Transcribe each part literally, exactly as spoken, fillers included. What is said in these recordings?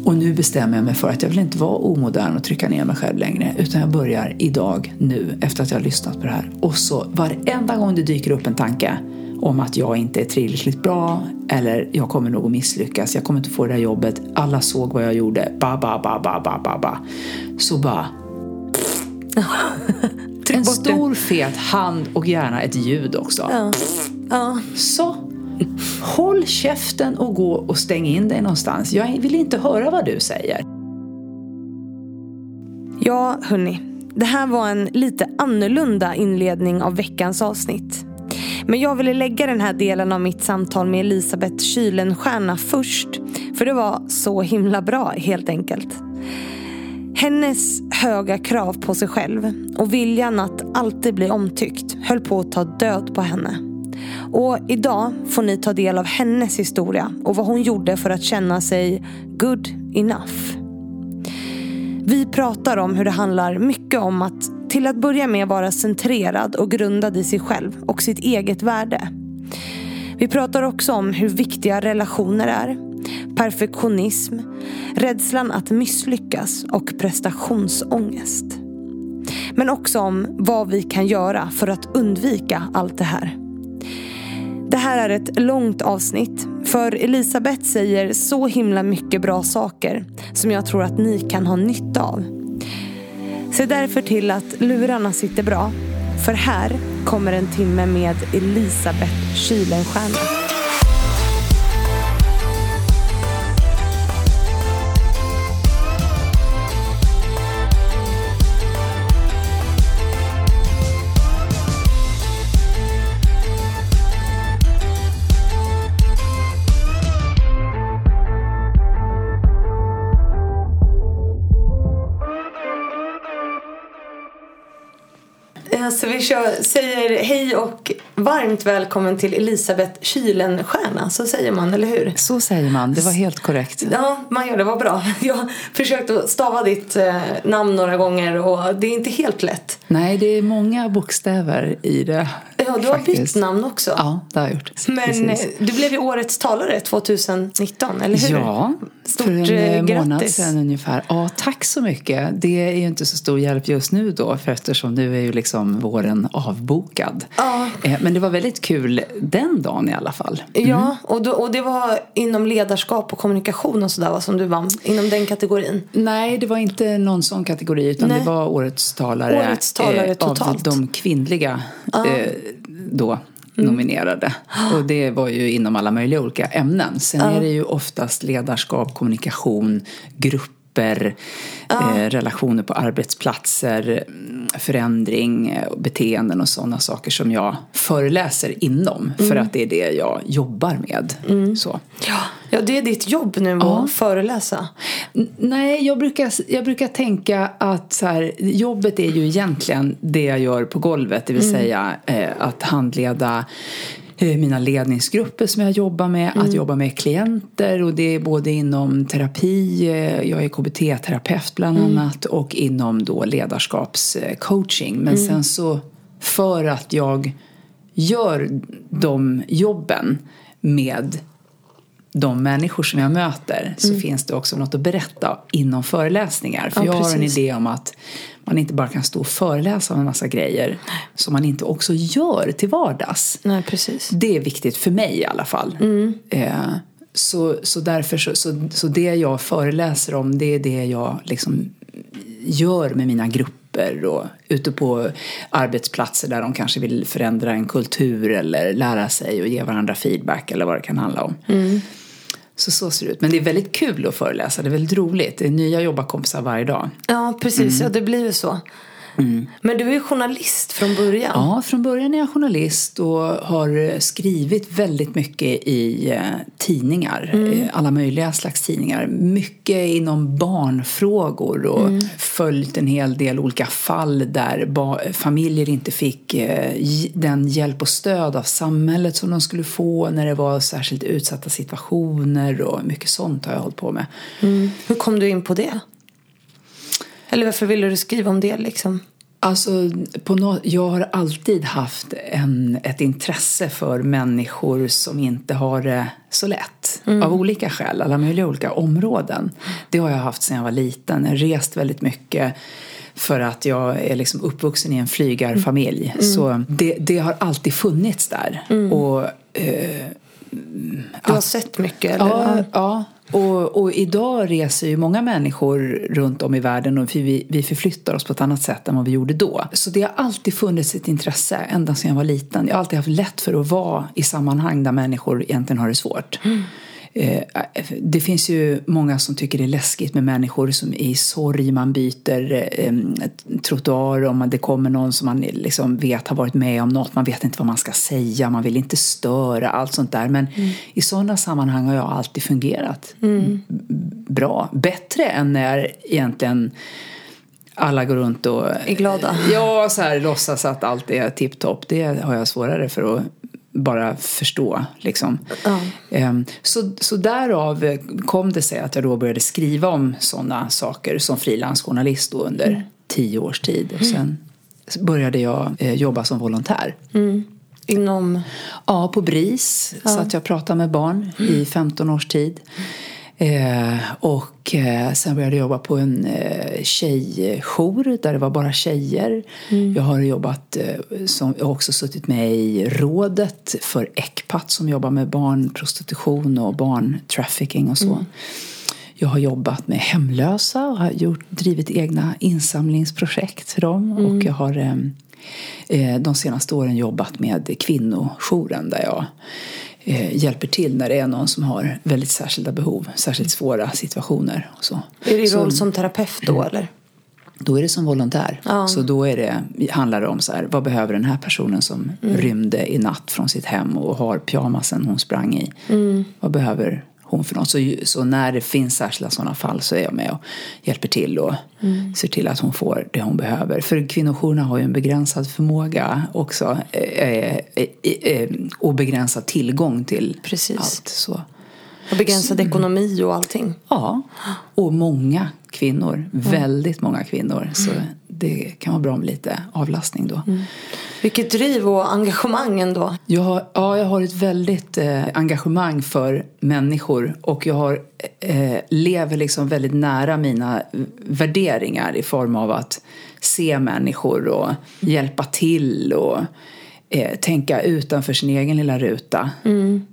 Och nu bestämmer jag mig för att jag vill inte vara omodern och trycka ner mig själv längre. Utan jag börjar idag, nu, efter att jag har lyssnat på det här. Och så varenda gång det dyker upp en tanke om att jag inte är tillräckligt bra. Eller jag kommer nog att misslyckas. Jag kommer inte få det här jobbet. Alla såg vad jag gjorde. Ba, ba, ba, ba, ba, ba, ba. Så bara... en stor fet hand och gärna ett ljud också. Ja. Ja. Så... håll käften och gå och stäng in dig någonstans. Jag vill inte höra vad du säger. Ja, hörni. Det här var en lite annorlunda inledning av veckans avsnitt. Men jag ville lägga den här delen av mitt samtal med Elisabeth Kuylenstierna först. För det var så himla bra, helt enkelt. Hennes höga krav på sig själv och viljan att alltid bli omtyckt höll på att ta död på henne. Och idag får ni ta del av hennes historia och vad hon gjorde för att känna sig good enough. Vi pratar om hur det handlar mycket om att till att börja med vara centrerad och grundad i sig själv och sitt eget värde. Vi pratar också om hur viktiga relationer är, perfektionism, rädslan att misslyckas och prestationsångest. Men också om vad vi kan göra för att undvika allt det här. Det här är ett långt avsnitt, för Elisabeth säger så himla mycket bra saker som jag tror att ni kan ha nytta av. Se därför till att lurarna sitter bra, för här kommer en timme med Elisabeth Kuylenstierna. Så vi kör, säger hej och varmt välkommen till Elisabeth Kuylenstierna. Så säger man, eller hur? Så säger man, det var helt korrekt. Ja, man gör det, var bra. Jag försökte stava ditt eh, namn några gånger och det är inte helt lätt. Nej, det är många bokstäver i det. Ja, du har bytt namn också. Ja, det har jag gjort. Men precis. Du blev ju årets talare tjugonitton, eller hur? Ja, stort för en grattis. månad sedan ungefär. Ja, tack så mycket. Det är ju inte så stor hjälp just nu då, för eftersom nu är ju liksom våren avbokad. Ja. Men det var väldigt kul den dagen i alla fall. Mm. Ja, och, då, och det var inom ledarskap och kommunikation och sådär, som du vann, inom den kategorin? Nej, det var inte någon sån kategori, utan Nej. det var årets talare, årets talare eh, totalt. av de kvinnliga ja. eh, då nominerade. Mm. Och det var ju inom alla möjliga olika ämnen. Sen ja. är det ju oftast ledarskap, kommunikation, grupper, ja. eh, relationer på arbetsplatser, förändring, beteenden och sådana saker som jag föreläser inom. Mm. För att det är det jag jobbar med. Mm. Så. Ja. ja, det är ditt jobb nu ja. att föreläsa. N- nej, jag brukar, jag brukar tänka att så här, jobbet är ju egentligen det jag gör på golvet. Det vill mm. säga eh, att handleda mina ledningsgrupper som jag jobbar med, mm. att jobba med klienter, och det är både inom terapi, jag är K B T-terapeut bland mm. annat, och inom då ledarskapscoaching. Men mm. sen så för att jag gör de jobben med de människor som jag möter, så mm. finns det också något att berätta inom föreläsningar. För ja, jag har en idé om att man inte bara kan stå och föreläsa om en massa grejer som man inte också gör till vardags. Nej, precis. Det är viktigt för mig i alla fall. Mm. Eh, så, så därför så, så, så det jag föreläser om, det är det jag liksom gör med mina grupper och ute på arbetsplatser där de kanske vill förändra en kultur eller lära sig och ge varandra feedback eller vad det kan handla om. Mm. Så så ser det ut. Men det är väldigt kul att föreläsa. Det är väldigt roligt. Det är nya jobbarkompisar varje dag. Ja, precis. Mm. Ja, det blir ju så. Mm. Men du är journalist från början. Ja, från början är jag journalist och har skrivit väldigt mycket i eh, tidningar. Mm. Eh, alla möjliga slags tidningar. Mycket inom barnfrågor och mm. följt en hel del olika fall där ba- familjer inte fick eh, den hjälp och stöd av samhället som de skulle få när det var särskilt utsatta situationer, och mycket sånt har jag hållit på med. Mm. Hur kom du in på det? Eller varför ville du skriva om det liksom? Alltså, på no- jag har alltid haft en, ett intresse för människor som inte har det så lätt. livet mm. av olika skäl, alla möjliga olika områden. Det har jag haft sedan jag var liten. Jag har rest väldigt mycket för att jag är liksom uppvuxen i en flygarfamilj. Mm. Så det, det har alltid funnits där. Mm. Och, eh, du har att, sett mycket? Eller? Ja, ja. Och, och idag reser ju många människor runt om i världen och vi, vi förflyttar oss på ett annat sätt än vad vi gjorde då. Så det har alltid funnits ett intresse ända sedan jag var liten. Jag har alltid haft lätt för att vara i sammanhang där människor egentligen har det svårt. Mm. Det finns ju många som tycker det är läskigt med människor som i sorg, man byter eh, trottoar om det kommer någon som man liksom vet har varit med om något, man vet inte vad man ska säga, man vill inte störa, allt sånt där, men mm. i sådana sammanhang har jag alltid fungerat mm. bra, bättre än när egentligen alla går runt och är glada. Ja, så här låtsas att allt är tipptopp. Det har jag svårare för att bara förstå liksom. Mm. Så, så därav kom det sig att jag då började skriva om sådana saker som frilansjournalist under mm. tio års tid. Och sen började jag eh, jobba som volontär. Mm. Inom? Ja, på BRIS. Ja. Så att jag pratade med barn mm. i femton års tid. Eh, och eh, sen började jag jobba på en eh, tjejjour där det var bara tjejer. Mm. Jag har jobbat eh, som, jag har också suttit med i rådet för ECPAT som jobbar med barnprostitution och barntrafficking och så. Mm. Jag har jobbat med hemlösa och har gjort, drivit egna insamlingsprojekt för dem. Mm. Och jag har eh, de senaste åren jobbat med kvinnojouren där jag hjälper till när det är någon som har väldigt särskilda behov, särskilt svåra situationer och så. Är det i roll som terapeut då eller? Då är det som volontär. Ja. Så då är det, handlar det om så här, vad behöver den här personen som mm. rymde i natt från sitt hem och har pyjamasen hon sprang i? Mm. Vad behöver hon för något? Så, så när det finns särskilda sådana fall så är jag med och hjälper till och mm. ser till att hon får det hon behöver. För kvinnojourerna har ju en begränsad förmåga också eh, eh, eh, och begränsad tillgång till Precis. Allt. Så. Och begränsad så, ekonomi och allting. Ja, och många kvinnor, mm. väldigt många kvinnor. Så det kan vara bra med lite avlastning då. Mm. Vilket driv och engagemang ändå. Jag har, ja, jag har ett väldigt eh, engagemang för människor. Och jag har, eh, lever liksom väldigt nära mina värderingar i form av att se människor och hjälpa till och eh, tänka utanför sin egen lilla ruta. Mm.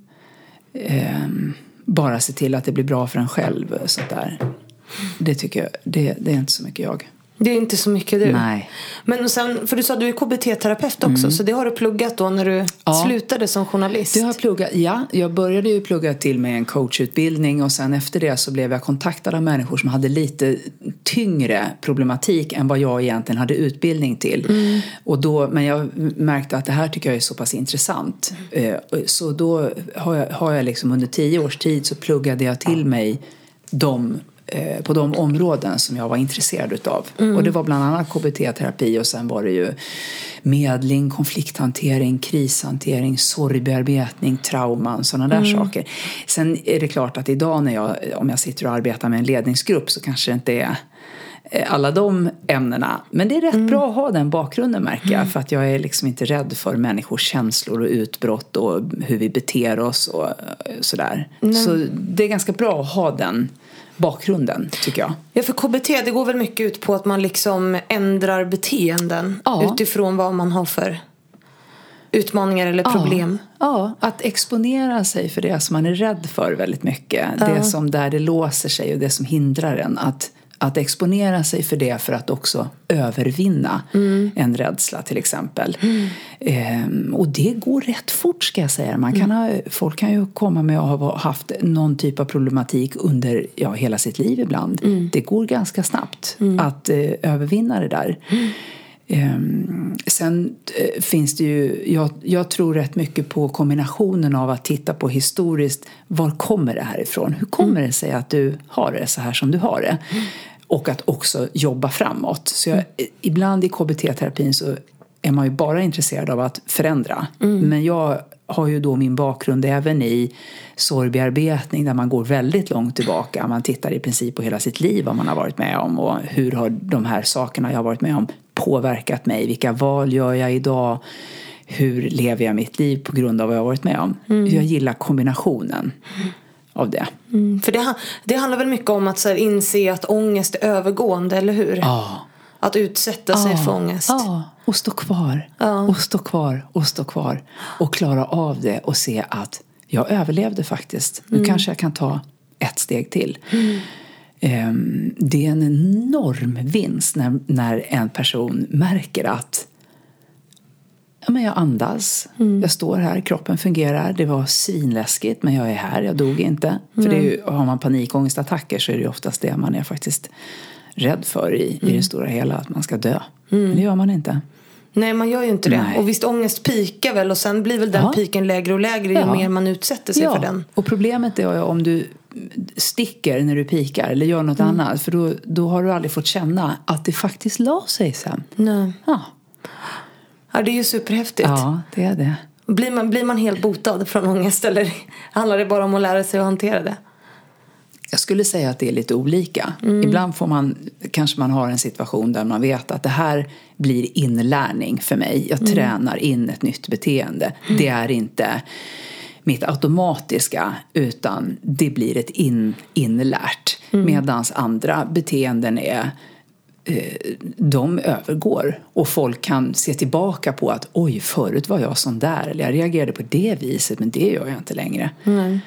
Eh, bara se till att det blir bra för en själv. Så där. Det tycker jag, det, det är inte så mycket jag. Det är inte så mycket du. Nej. Men sen, för du sa att du är K B T-terapeut också. Mm. Så det har du pluggat då när du ja. slutade som journalist. Det har jag pluggat, ja. Jag började ju plugga till med en coachutbildning. Och sen efter det så blev jag kontaktad av människor som hade lite tyngre problematik än vad jag egentligen hade utbildning till. Mm. Och då, men jag märkte att det här tycker jag är så pass intressant. Mm. Så då har jag, har jag liksom under tio års tid så pluggade jag till mig de på de områden som jag var intresserad utav. Mm. Och det var bland annat K B T-terapi och sen var det ju medling, konflikthantering, krishantering, sorgbearbetning, trauman, sådana där mm. saker. Sen är det klart att idag när jag, om jag sitter och arbetar med en ledningsgrupp så kanske det inte är alla de ämnena. Men det är rätt mm. bra att ha den bakgrunden märker jag. Mm. För att jag är liksom inte rädd för människors känslor och utbrott och hur vi beter oss och sådär. Mm. Så det är ganska bra att ha den bakgrunden tycker jag. Ja, för K B T det går väl mycket ut på att man liksom ändrar beteenden ja. utifrån vad man har för utmaningar eller problem. Ja. ja, att exponera sig för det som man är rädd för väldigt mycket. Ja. Det som där det låser sig och det som hindrar en. Att, att exponera sig för det för att också övervinna mm. en rädsla till exempel. Mm. Ehm, och det går rätt fort ska jag säga. Man kan ha, folk kan ju komma med att ha haft någon typ av problematik under ja, hela sitt liv ibland. Mm. Det går ganska snabbt mm. att eh, övervinna det där. Mm. Um, sen uh, finns det ju jag, jag tror rätt mycket på kombinationen av att titta på historiskt var kommer det här ifrån, hur kommer mm. det sig att du har det så här som du har det mm. och att också jobba framåt så jag, mm. ibland i K B T-terapin så är man ju bara intresserad av att förändra mm. men jag har ju då min bakgrund även i sorgbearbetning där man går väldigt långt tillbaka. Man tittar i princip på hela sitt liv vad man har varit med om och hur har de här sakerna jag har varit med om påverkat mig. Vilka val gör jag idag? Hur lever jag mitt liv på grund av vad jag har varit med om? Mm. Jag gillar kombinationen mm. av det. Mm, för det, det handlar väl mycket om att så här, inse att ångest är övergående, eller hur? Ja. Att utsätta sig ja. för ångest. Ja, och stå kvar. Ja. Och stå kvar och stå kvar. Och klara av det och se att jag överlevde faktiskt. Nu mm. kanske jag kan ta ett steg till. Mm. Um, det är en enorm vinst när, när en person märker att ja, men jag andas, mm. jag står här, kroppen fungerar, det var svinläskigt men jag är här, jag dog inte. För mm. det är ju, har man panikångestattacker så är det ju oftast det man är faktiskt rädd för i, mm. i det stora hela, att man ska dö. Mm. Men det gör man inte. Nej, man gör ju inte det. Nej. Och visst, ångest pikar väl, och sen blir väl den ja. piken lägre och lägre ju ja. mer man utsätter sig ja. för den. Och problemet är om du sticker när du pikar eller gör något mm. annat, för då, då har du aldrig fått känna att det faktiskt la sig sen. Nej. Ja. Ja, det är ju superhäftigt. Ja, det är det. Blir man, blir man helt botad från ångest, eller handlar det bara om att lära sig att hantera det? Jag skulle säga att det är lite olika. Mm. Ibland får man, kanske man har en situation där man vet att det här blir inlärning för mig. Jag mm. tränar in ett nytt beteende. Mm. Det är inte mitt automatiska, utan det blir ett in, inlärt. Mm. Medans andra beteenden är, eh, de övergår. Och folk kan se tillbaka på att oj, förut var jag sån där. Eller jag reagerade på det viset, men det gör jag inte längre. Mm.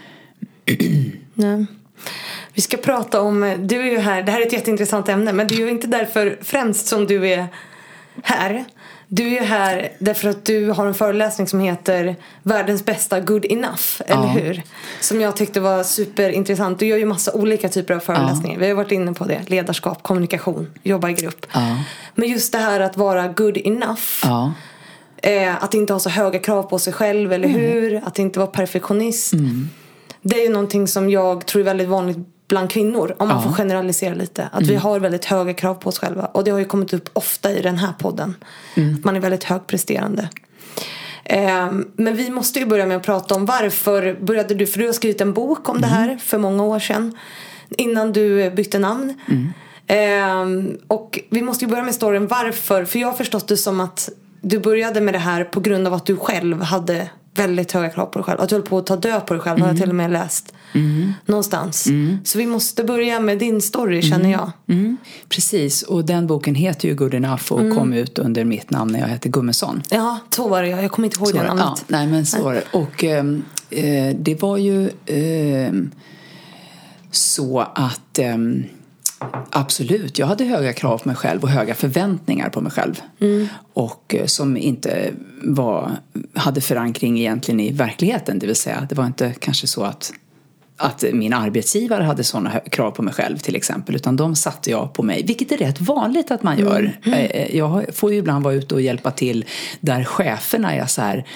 Nej. Vi ska prata om, du är ju här, det här är ett jätteintressant ämne, men det är ju inte därför främst som du är här. Du är ju här därför att du har en föreläsning som heter Världens bästa good enough, eller ja. hur? Som jag tyckte var superintressant. Du gör ju massa olika typer av föreläsningar. Ja. Vi har varit inne på det, ledarskap, kommunikation, jobba i grupp. Ja. Men just det här att vara good enough. Ja. Eh, att inte ha så höga krav på sig själv, eller mm. hur? Att inte vara perfektionist. Mm. Det är ju någonting som jag tror är väldigt vanligt bland kvinnor, om man ja. får generalisera lite. Att mm. vi har väldigt höga krav på oss själva. Och det har ju kommit upp ofta i den här podden. Mm. Att man är väldigt högpresterande. Eh, men vi måste ju börja med att prata om varför började du, för du har skrivit en bok om mm. det här för många år sedan. Innan du bytte namn. Mm. Eh, och vi måste ju börja med storyn varför. För jag har förstått det som att du började med det här på grund av att du själv hade väldigt höga krav på dig själv. Att du höll på att ta död på dig själv. Mm. Har jag till och med läst mm. någonstans. Mm. Så vi måste börja med din story, känner mm. jag. Mm. Precis, och den boken heter ju Good Enough och mm. kom ut under mitt namn när jag hette Gummesson. Ja, så var det jag. Jag kommer inte ihåg så det namnet. Ja, nej, men så var det. Och eh, det var ju eh, så att eh, absolut, jag hade höga krav på mig själv och höga förväntningar på mig själv. Mm. Och eh, som inte var, hade förankring egentligen i verkligheten. Det vill säga, det var inte kanske så att, att min arbetsgivare hade sådana krav på mig själv till exempel. Utan de satte jag på mig, vilket är rätt vanligt att man gör. Mm. Jag får ju ibland vara ute och hjälpa till där cheferna är så här: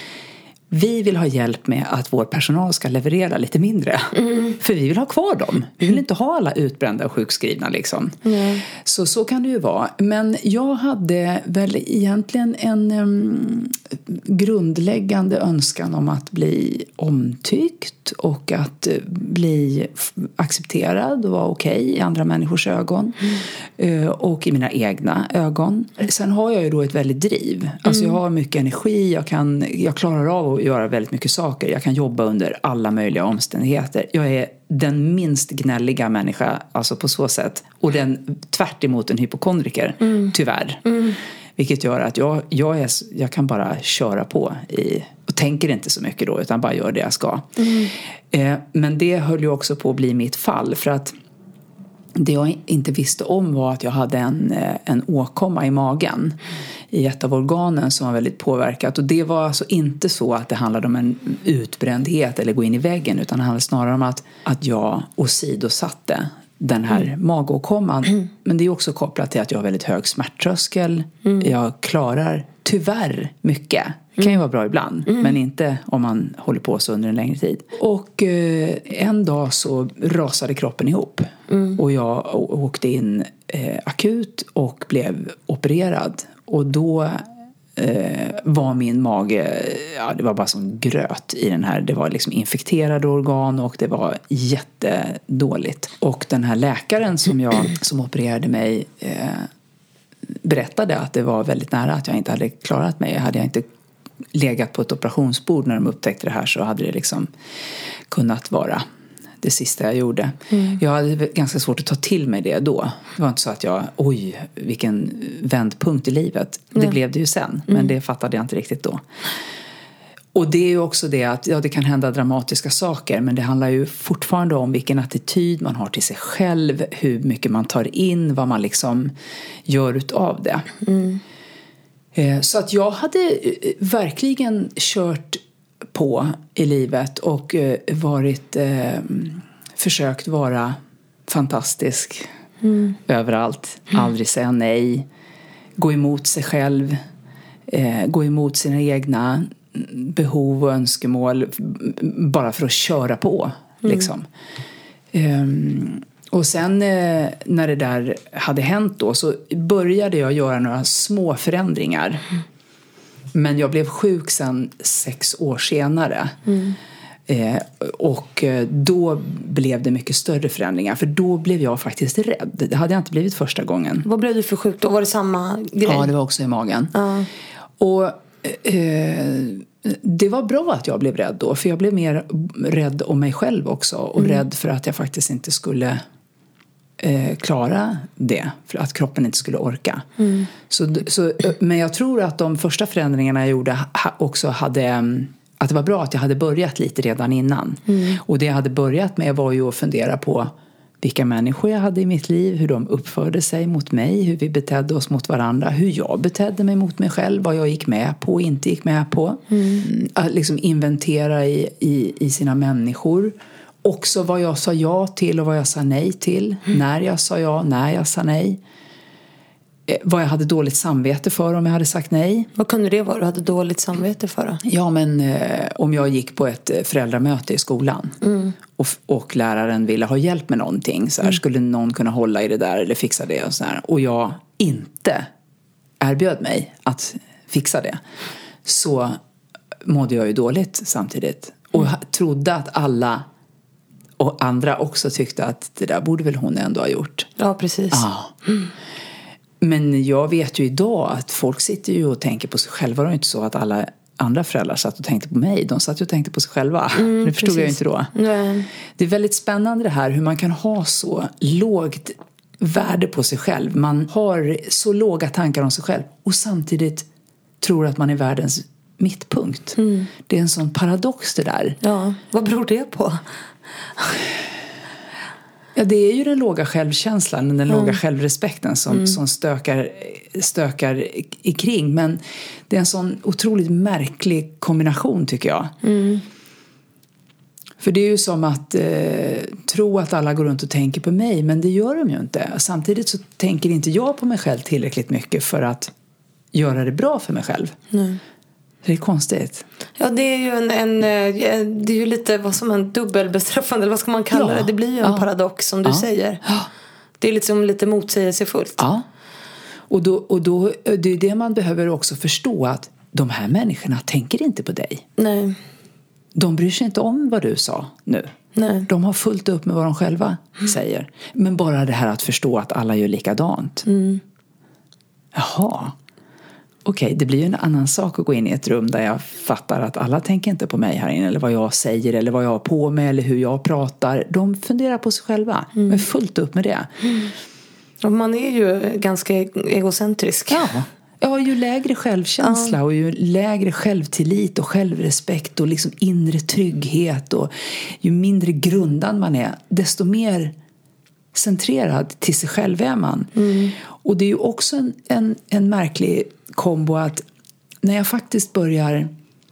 vi vill ha hjälp med att vår personal ska leverera lite mindre. Mm. För vi vill ha kvar dem. Vi vill inte ha alla utbrända och sjukskrivna liksom. Mm. Så så kan det ju vara. Men jag hade väl egentligen en um, grundläggande önskan om att bli omtyckt. Och att uh, bli f- accepterad och vara okej okay i andra människors ögon. Mm. Uh, och i mina egna ögon. Sen har jag ju då ett väldigt driv. Alltså jag har mycket energi. Jag, kan, jag klarar av att göra väldigt mycket saker. Jag kan jobba under alla möjliga omständigheter. Jag är den minst gnälliga människa, alltså på så sätt. Och den tvärt emot en hypokondriker, mm. tyvärr. Mm. Vilket gör att jag, jag, är, jag kan bara köra på i, och tänker inte så mycket då, utan bara gör det jag ska. Mm. Eh, men det höll ju också på att bli mitt fall, för att det jag inte visste om var att jag hade en, en åkomma i magen i ett av organen som var väldigt påverkat. Och det var alltså inte så att det handlade om en utbrändhet eller gå in i väggen, utan det handlade snarare om att, att jag åsidosatte den här mm. magåkomman. Mm. Men det är också kopplat till att jag har väldigt hög smärttröskel. Mm. Jag klarar tyvärr mycket. Det kan ju vara bra ibland, mm. men inte om man håller på så under en längre tid. Och eh, en dag så rasade kroppen ihop. Mm. Och jag åkte in eh, akut och blev opererad. Och då eh, var min mage, ja, det var bara som gröt i den här. Det var liksom infekterade organ och det var jättedåligt. Och den här läkaren som, jag, som opererade mig eh, berättade att det var väldigt nära att jag inte hade klarat mig. Hade jag inte legat på ett operationsbord när de upptäckte det här, så hade det liksom kunnat vara det sista jag gjorde. Mm. Jag hade ganska svårt att ta till mig det då. Det var inte så att jag, oj, vilken vändpunkt i livet. Det mm. blev det ju sen, men mm. det fattade jag inte riktigt då. Och det är ju också det att ja, det kan hända dramatiska saker, men det handlar ju fortfarande om vilken attityd man har till sig själv, hur mycket man tar in, vad man liksom gör utav det. Mm. Så att jag hade verkligen kört på i livet och varit eh, försökt vara fantastisk mm. överallt, mm. aldrig säga nej, gå emot sig själv, eh, gå emot sina egna behov och önskemål bara för att köra på mm. liksom. Um, och sen eh, när det där hade hänt då så började jag göra några små förändringar. Mm. Men jag blev sjuk sen sex år senare. Mm. Eh, och då blev det mycket större förändringar. För då blev jag faktiskt rädd. Det hade jag inte blivit första gången. Vad blev du för sjuk då? Var det samma grej? Ja, det var också i magen. Uh. Och eh, det var bra att jag blev rädd då. För jag blev mer rädd om mig själv också. Och mm. rädd för att jag faktiskt inte skulle eh, klara det. För att kroppen inte skulle orka. Mm. Så, så, men jag tror att de första förändringarna jag gjorde också hade... Att det var bra att jag hade börjat lite redan innan. Mm. Och det jag hade börjat med var ju att fundera på vilka människor jag hade i mitt liv. Hur de uppförde sig mot mig. Hur vi betedde oss mot varandra. Hur jag betedde mig mot mig själv. Vad jag gick med på och inte gick med på. Mm. Att liksom inventera i, i, i sina människor. Också vad jag sa ja till och vad jag sa nej till. Mm. När jag sa ja, när jag sa nej. Vad jag hade dåligt samvete för om jag hade sagt nej. Vad kunde det vara du hade dåligt samvete för då? Ja, men eh, om jag gick på ett föräldramöte i skolan mm. och, och läraren ville ha hjälp med någonting. Så här, mm. skulle någon kunna hålla i det där eller fixa det och så här. Och jag inte erbjöd mig att fixa det. Så mådde jag ju dåligt samtidigt. Och mm. trodde att alla och andra också tyckte att det där borde väl hon ändå ha gjort. Ja, precis. Ja. Mm. Men jag vet ju idag att folk sitter ju och tänker på sig själva. Det är inte så att alla andra föräldrar satt och tänkte på mig. De satt ju och tänkte på sig själva. Mm, det förstod precis. Jag inte då. Nej. Det är väldigt spännande det här hur man kan ha så lågt värde på sig själv. Man har så låga tankar om sig själv. Och samtidigt tror att man är världens mittpunkt. Mm. Det är en sån paradox det där. Ja, vad beror det på? Ja, det är ju den låga självkänslan, den mm. låga självrespekten som, mm. som stökar, stökar i kring. Men det är en sån otroligt märklig kombination tycker jag. Mm. För det är ju som att eh, tro att alla går runt och tänker på mig, men det gör de ju inte. Samtidigt så tänker inte jag på mig själv tillräckligt mycket för att göra det bra för mig själv. Mm. Det är konstigt. Ja, det är ju en, en det är ju lite vad som en dubbelbestraffande, eller vad ska man kalla ja. det? Det blir ju en ja. paradox som du ja. säger. Ja. Det är liksom lite motsägelsefullt. Ja. Och då och då det är det man behöver också förstå, att de här människorna tänker inte på dig. Nej. De bryr sig inte om vad du sa nu. Nej. De har fullt upp med vad de själva mm. säger. Men bara det här att förstå att alla gör likadant. Mm. Jaha. Okej, okay, det blir ju en annan sak att gå in i ett rum där jag fattar att alla tänker inte på mig här inne. Eller vad jag säger, eller vad jag har på mig, eller hur jag pratar. De funderar på sig själva. Mm. Men fullt upp med det. Mm. Och man är ju ganska egocentrisk. Ja, ja ju lägre självkänsla ja. och ju lägre självtillit och självrespekt och liksom inre trygghet. Och ju mindre grundad man är, desto mer centrerad till sig själv är man. Mm. Och det är ju också en, en, en märklig kombo att när jag faktiskt börjar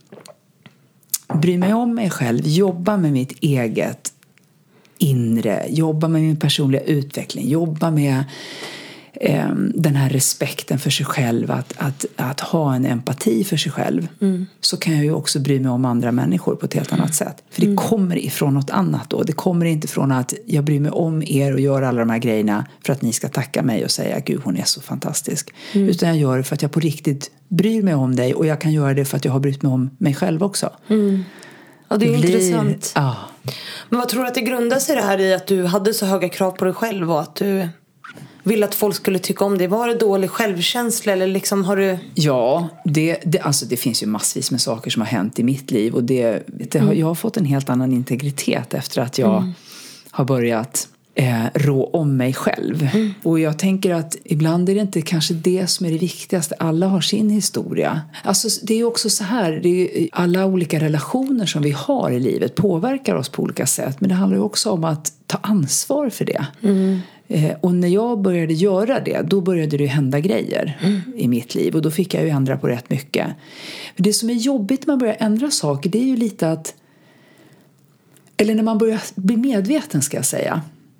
bry mig om mig själv, jobba med mitt eget inre, jobba med min personliga utveckling, jobba med eh, den här respekten för sig själv, att, att, att ha en empati för sig själv, mm. så kan jag ju också bry mig om andra människor på ett helt annat sätt. För det mm. kommer ifrån något annat då. Det kommer inte från att jag bryr mig om er och gör alla de här grejerna för att ni ska tacka mig och säga gud hon är så fantastisk. Mm. Utan jag gör det för att jag på riktigt bryr mig om dig, och jag kan göra det för att jag har brytt mig om mig själv också. Mm. Ja, det är det blir, intressant. Ja. Men vad tror du att det grundar sig det här i, att du hade så höga krav på dig själv och att du vill att folk skulle tycka om dig? Var det dålig självkänsla eller liksom har du... Ja, det, det, alltså det finns ju massvis med saker som har hänt i mitt liv. Och det, det har, mm. jag har fått en helt annan integritet efter att jag mm. har börjat eh, rå om mig själv. Mm. Och jag tänker att ibland är det inte kanske det som är det viktigaste. Alla har sin historia. Alltså det är också så här, det är alla olika relationer som vi har i livet påverkar oss på olika sätt. Men det handlar ju också om att ta ansvar för det. Mm. Eh, och när jag började göra det, då började det hända grejer mm. i mitt liv. Och då fick jag ju ändra på rätt mycket. Men det som är jobbigt när man börjar ändra saker, det är ju lite att, eller när man börjar bli medveten ska jag säga.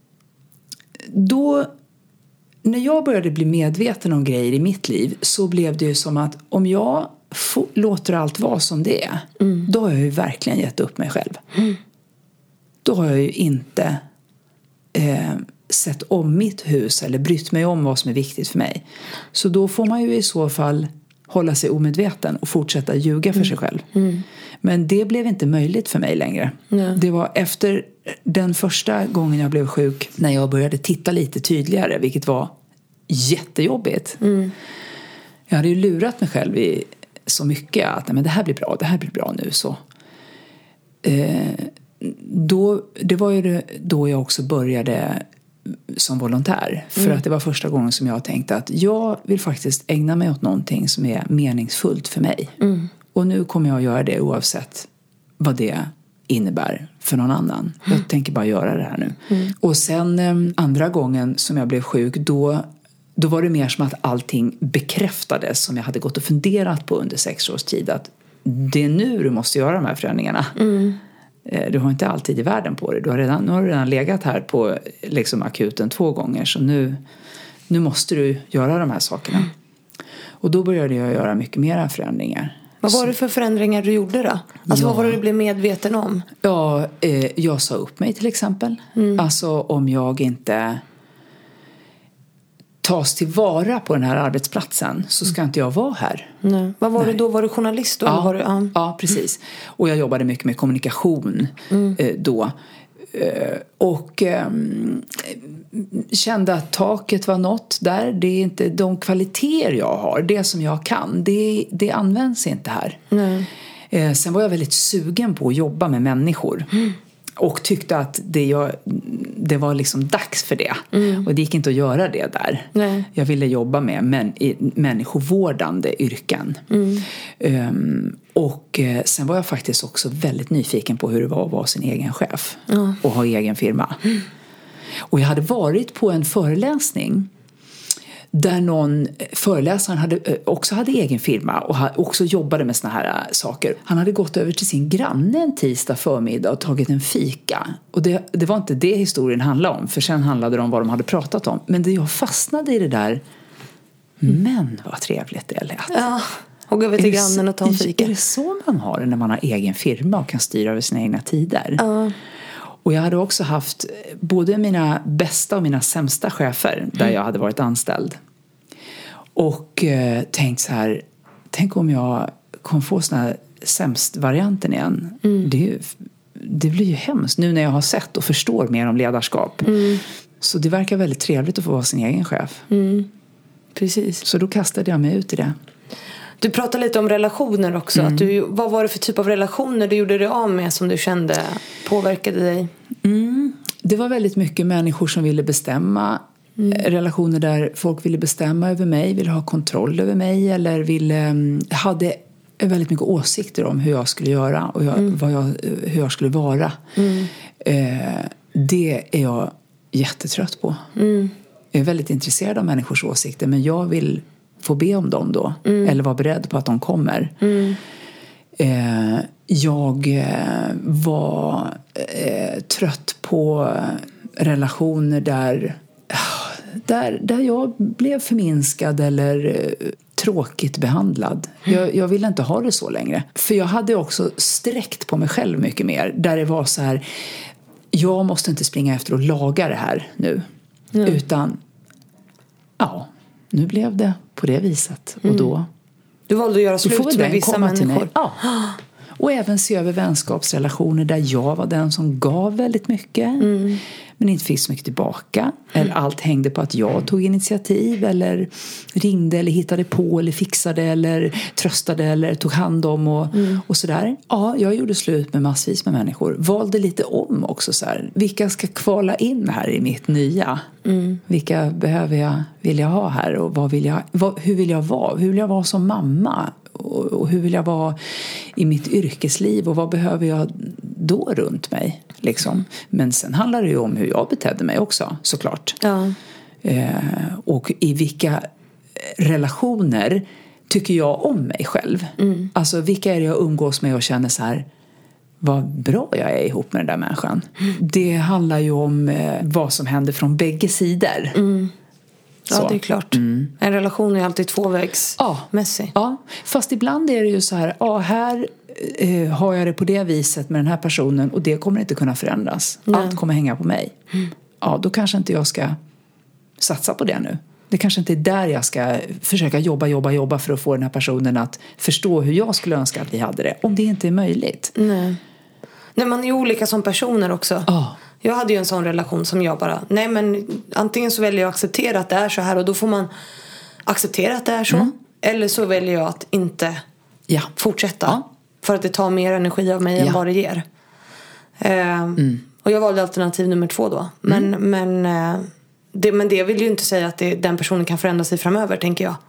Då, när jag började bli medveten om grejer i mitt liv, så blev det ju som att om jag få, låter allt vara som det är, mm. då har jag ju verkligen gett upp mig själv. Mm. Då har jag ju inte eh, sett om mitt hus eller brytt mig om vad som är viktigt för mig. Så då får man ju i så fall hålla sig omedveten och fortsätta ljuga för mm. sig själv. Mm. Men det blev inte möjligt för mig längre. Mm. Det var efter den första gången jag blev sjuk, när jag började titta lite tydligare, vilket var jättejobbigt. Mm. Jag hade ju lurat mig själv i så mycket att men det här blir bra, det här blir bra nu. Så. Eh, då, det var ju då jag också började som volontär. För mm. att det var första gången som jag tänkte att jag vill faktiskt ägna mig åt någonting som är meningsfullt för mig. Mm. Och nu kommer jag att göra det oavsett vad det innebär för någon annan. Mm. Jag tänker bara göra det här nu. Mm. Och sen eh, andra gången som jag blev sjuk, då, då var det mer som att allting bekräftades som jag hade gått och funderat på under sex års tid. Att det är nu du måste göra de här förändringarna. Mm. Du har inte alltid i världen på det. Du har redan, nu har du redan legat här på liksom akuten två gånger. Så nu, nu måste du göra de här sakerna. Mm. Och då började jag göra mycket mera förändringar. Vad var det för förändringar du gjorde då? Alltså ja. Vad var det du blev medveten om? Ja, eh, jag sa upp mig till exempel. Mm. Alltså om jag inte tas tillvara på den här arbetsplatsen, så ska inte jag vara här. Nej. Vad var Nej. du då? Var du journalist då? Ja, var du, ja. ja, precis. Och jag jobbade mycket med kommunikation mm. eh, då. Eh, och eh, kände att taket var nått där. Det är inte de kvaliteter jag har, det som jag kan, det, det används inte här. Nej. Eh, sen var jag väldigt sugen på att jobba med människor. Mm. Och tyckte att det, jag, det var liksom dags för det. Mm. Och det gick inte att göra det där. Nej. Jag ville jobba med män, i, människovårdande yrken. Mm. Um, och uh, sen var jag faktiskt också väldigt nyfiken på hur det var att vara sin egen chef. Mm. Och ha egen firma. Mm. Och jag hade varit på en föreläsning där någon föreläsaren hade, också hade egen firma och också jobbade med såna här saker. Han hade gått över till sin granne en tisdag förmiddag och tagit en fika. Och det, det var inte det historien handlade om, för sen handlade det om vad de hade pratat om. Men det jag fastnade i det där, mm. men vad trevligt det lät. Ja, och gå över till grannen och ta en fika. Är det så man har det när man har egen firma och kan styra över sina egna tider? Ja. Och jag hade också haft både mina bästa och mina sämsta chefer där jag hade varit anställd. Och eh, tänkt så här, tänk om jag kommer få såna här sämst-varianten igen. Mm. Det, är ju, det blir ju hemskt nu när jag har sett och förstår mer om ledarskap. Mm. Så det verkar väldigt trevligt att få vara sin egen chef. Mm. Precis. Så då kastade jag mig ut i det. Du pratade lite om relationer också. Mm. Att du, vad var det för typ av relationer du gjorde dig av med som du kände påverkade dig? Mm. Det var väldigt mycket människor som ville bestämma. Mm. Relationer där folk ville bestämma över mig, ville ha kontroll över mig. Eller ville, hade väldigt mycket åsikter om hur jag skulle göra och jag, mm. vad jag, hur jag skulle vara. Mm. Eh, det är jag jättetrött på. Mm. Jag är väldigt intresserad av människors åsikter, men jag vill få be om dem då. Mm. Eller vara beredd på att de kommer. Mm. Eh, jag var eh, trött på relationer där, där, där jag blev förminskad eller eh, tråkigt behandlad. Mm. Jag, jag ville inte ha det så längre. För jag hade också sträckt på mig själv mycket mer. Där det var så här, jag måste inte springa efter och laga det här nu. Mm. Utan, ja, nu blev det på det viset. Mm. Och då... Du valde att göra slut med vissa människor. Ja. Och även se över vänskapsrelationer där jag var den som gav väldigt mycket. Mm. men inte fick så mycket tillbaka. Eller allt hängde på att jag tog initiativ eller ringde eller hittade på eller fixade eller tröstade eller tog hand om och, mm. och sådär. Ja, jag gjorde slut med massvis med människor. Valde lite om också så här. Vilka ska kvala in här i mitt nya? Mm. Vilka behöver jag, vill jag ha här? Och vad vill jag, vad, hur vill jag vara? Hur vill jag vara som mamma? Och, och hur vill jag vara i mitt yrkesliv? Och vad behöver jag då runt mig? Liksom. Men sen handlar det ju om hur jag betedde mig också, såklart. Ja. Eh, och i vilka relationer tycker jag om mig själv? Mm. Alltså vilka är det jag umgås med och känner så här, vad bra jag är ihop med den där människan. Mm. Det handlar ju om eh, vad som händer från bägge sidor. Mm. Ja, så. Det är klart. Mm. En relation är alltid tvåvägsmässig. Ja. ja, fast ibland är det ju så här, ja, här eh, har jag det på det viset med den här personen och det kommer inte kunna förändras. Nej. Allt kommer hänga på mig. Mm. Ja, då kanske inte jag ska satsa på det nu. Det kanske inte är där jag ska försöka jobba, jobba, jobba för att få den här personen att förstå hur jag skulle önska att vi hade det. Om det inte är möjligt. Nej. Nej, man är ju olika som personer också. Ja. Jag hade ju en sån relation som jag bara, nej men antingen så väljer jag att acceptera att det är så här och då får man acceptera att det är så. Mm. Eller så väljer jag att inte ja. fortsätta. Ja. För att det tar mer energi av mig ja. än vad det ger. Eh, mm. Och jag valde alternativ nummer två då. Men, mm. men, eh, det, men det vill ju inte säga att det, den personen kan förändra sig framöver, tänker jag.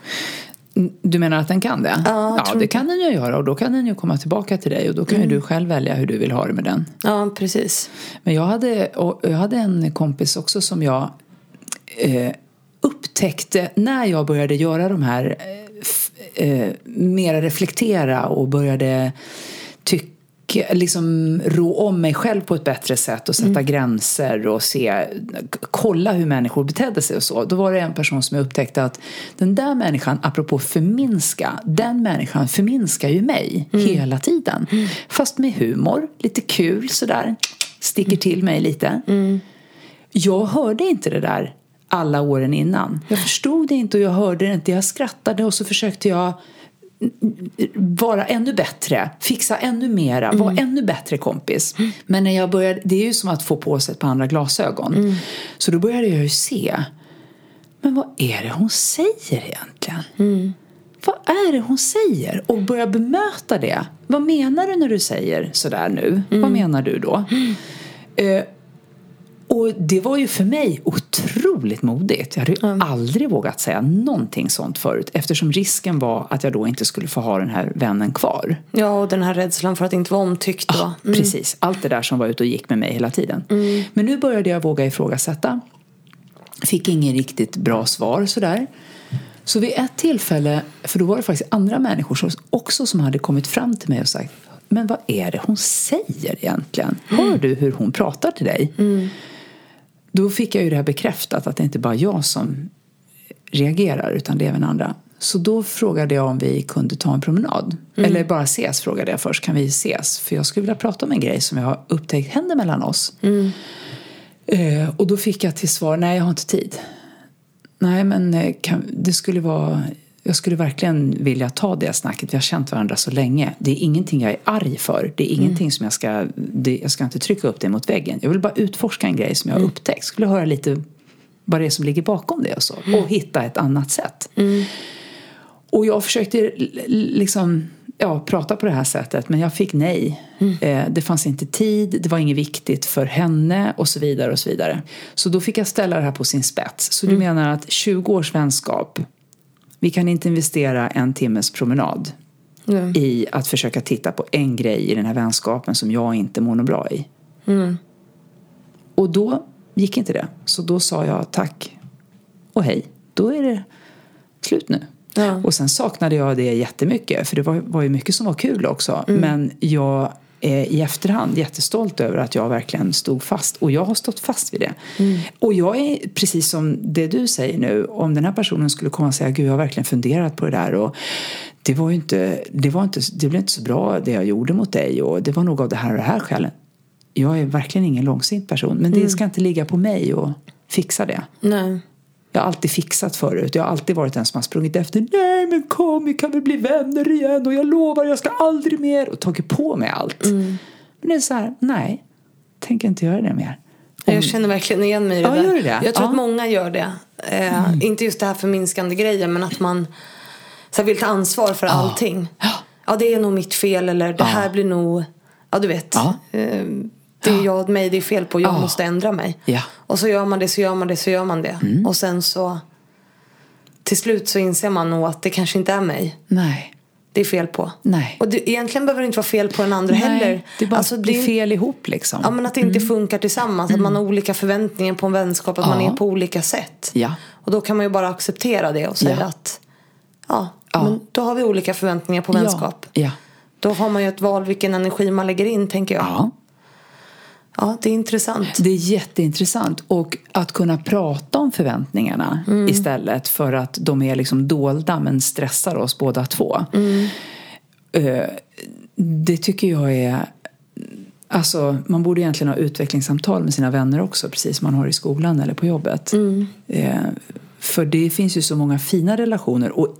Du menar att den kan det? Ja, ja det kan den ju göra och då kan den ju komma tillbaka till dig och då kan mm. ju du själv välja hur du vill ha det med den. Ja, precis. Men jag hade, och jag hade en kompis också som jag eh, upptäckte när jag började göra de här eh, mera reflektera och började tycka liksom rå om mig själv på ett bättre sätt och sätta mm. gränser och se, kolla hur människor betedde sig och så. Då var det en person som jag upptäckte att den där människan, apropå förminska, den människan förminskar ju mig mm. hela tiden. Mm. Fast med humor, lite kul sådär, sticker till mig lite. Mm. Jag hörde inte det där alla åren innan. Jag förstod det inte och jag hörde det inte. Jag skrattade och så försökte jag vara ännu bättre, fixa ännu mera, mm. vara ännu bättre kompis. Mm. Men när jag började, det är ju som att få på sig ett par andra glasögon. Mm. Så då började jag ju se, men vad är det hon säger egentligen? Mm. Vad är det hon säger? Och börja bemöta det. Vad menar du när du säger sådär nu? Mm. Vad menar du då? Mm. Uh, Och det var ju för mig otroligt modigt. Jag hade ju mm. aldrig vågat säga någonting sånt förut. Eftersom risken var att jag då inte skulle få ha den här vännen kvar. Ja, och den här rädslan för att inte vara omtyckt då. Ja, mm. precis. Allt det där som var ute och gick med mig hela tiden. Mm. Men nu började jag våga ifrågasätta. Fick ingen riktigt bra svar sådär. Så vid ett tillfälle, för då var det faktiskt andra människor som också som hade kommit fram till mig och sagt, men vad är det hon säger egentligen? Mm. Hör du hur hon pratar till dig? Mm. Då fick jag ju det här bekräftat att det inte bara jag som reagerar utan det är även andra. Så då frågade jag om vi kunde ta en promenad. Mm. Eller bara ses frågade jag först. Kan vi ses? För jag skulle vilja prata om en grej som jag har upptäckt händer mellan oss. Mm. Eh, och då fick jag till svar, nej jag har inte tid. Nej men kan, det skulle vara... Jag skulle verkligen vilja ta det snacket. Vi har känt varandra så länge. Det är ingenting jag är arg för. Det är ingenting mm. som jag ska... Det, jag ska inte trycka upp det mot väggen. Jag vill bara utforska en grej som jag har upptäckt. Skulle höra lite vad det är som ligger bakom det och så. Mm. Och hitta ett annat sätt. Mm. Och jag försökte liksom... Ja, prata på det här sättet. Men jag fick nej. Mm. Eh, det fanns inte tid. Det var inget viktigt för henne. Och så vidare och så vidare. Så då fick jag ställa det här på sin spets. Så du mm. menar att tjugo års vänskap... Vi kan inte investera en timmes promenad mm. i att försöka titta på en grej i den här vänskapen som jag inte mår något bra i. Mm. Och då gick inte det. Så då sa jag tack och hej. Då är det slut nu. Ja. Och sen saknade jag det jättemycket. För det var, var ju mycket som var kul också. Mm. Men jag är i efterhand jättestolt över att jag verkligen stod fast. Och jag har stått fast vid det. Mm. Och jag är precis som det du säger nu. Om den här personen skulle komma och säga, gud jag har verkligen funderat på det där. Och det var ju inte, det var inte, det blev inte så bra det jag gjorde mot dig. Och det var nog av det här och det här skälen. Jag är verkligen ingen långsint person. Men mm. det ska inte ligga på mig och fixa det. Nej. Jag har alltid fixat förut. Jag har alltid varit den som har sprungit efter. Nej men kom, vi kan väl bli vänner igen. Och jag lovar, jag ska aldrig mer. Och tagit på mig allt. Mm. Men det är så här, nej. Tänker inte göra det mer. Om... Jag känner verkligen igen mig i det ja, där. Gör det? Jag tror ja. att många gör det. Eh, mm. Inte just det här förminskande grejen, men att man så vill ta ansvar för ja. allting. Ja, det är nog mitt fel, eller det ja. här blir nog... Ja, du vet. Ja. Eh, det är jag mig det är fel på, jag ja. måste ändra mig. Ja. Och så gör man det, så gör man det, så gör man det. Mm. Och sen så... Till slut så inser man nog att det kanske inte är mig. Nej. Det är fel på. Nej. Och det, egentligen behöver det inte vara fel på den andra Nej, heller. Det bara alltså, blir det, fel ihop liksom. Ja, men att det inte mm. funkar tillsammans. Att man har olika förväntningar på en vänskap. Att ja. man är på olika sätt. Ja. Och då kan man ju bara acceptera det och säga ja. att ja, ja, men då har vi olika förväntningar på vänskap. Ja. Ja. Då har man ju ett val vilken energi man lägger in, tänker jag. Ja. Ja, det är intressant. Det är jätteintressant. Och att kunna prata om förväntningarna mm. istället för att de är liksom dolda men stressar oss båda två. Mm. Det tycker jag är... Alltså, man borde egentligen ha utvecklingssamtal med sina vänner också, precis som man har i skolan eller på jobbet. Mm. För det finns ju så många fina relationer och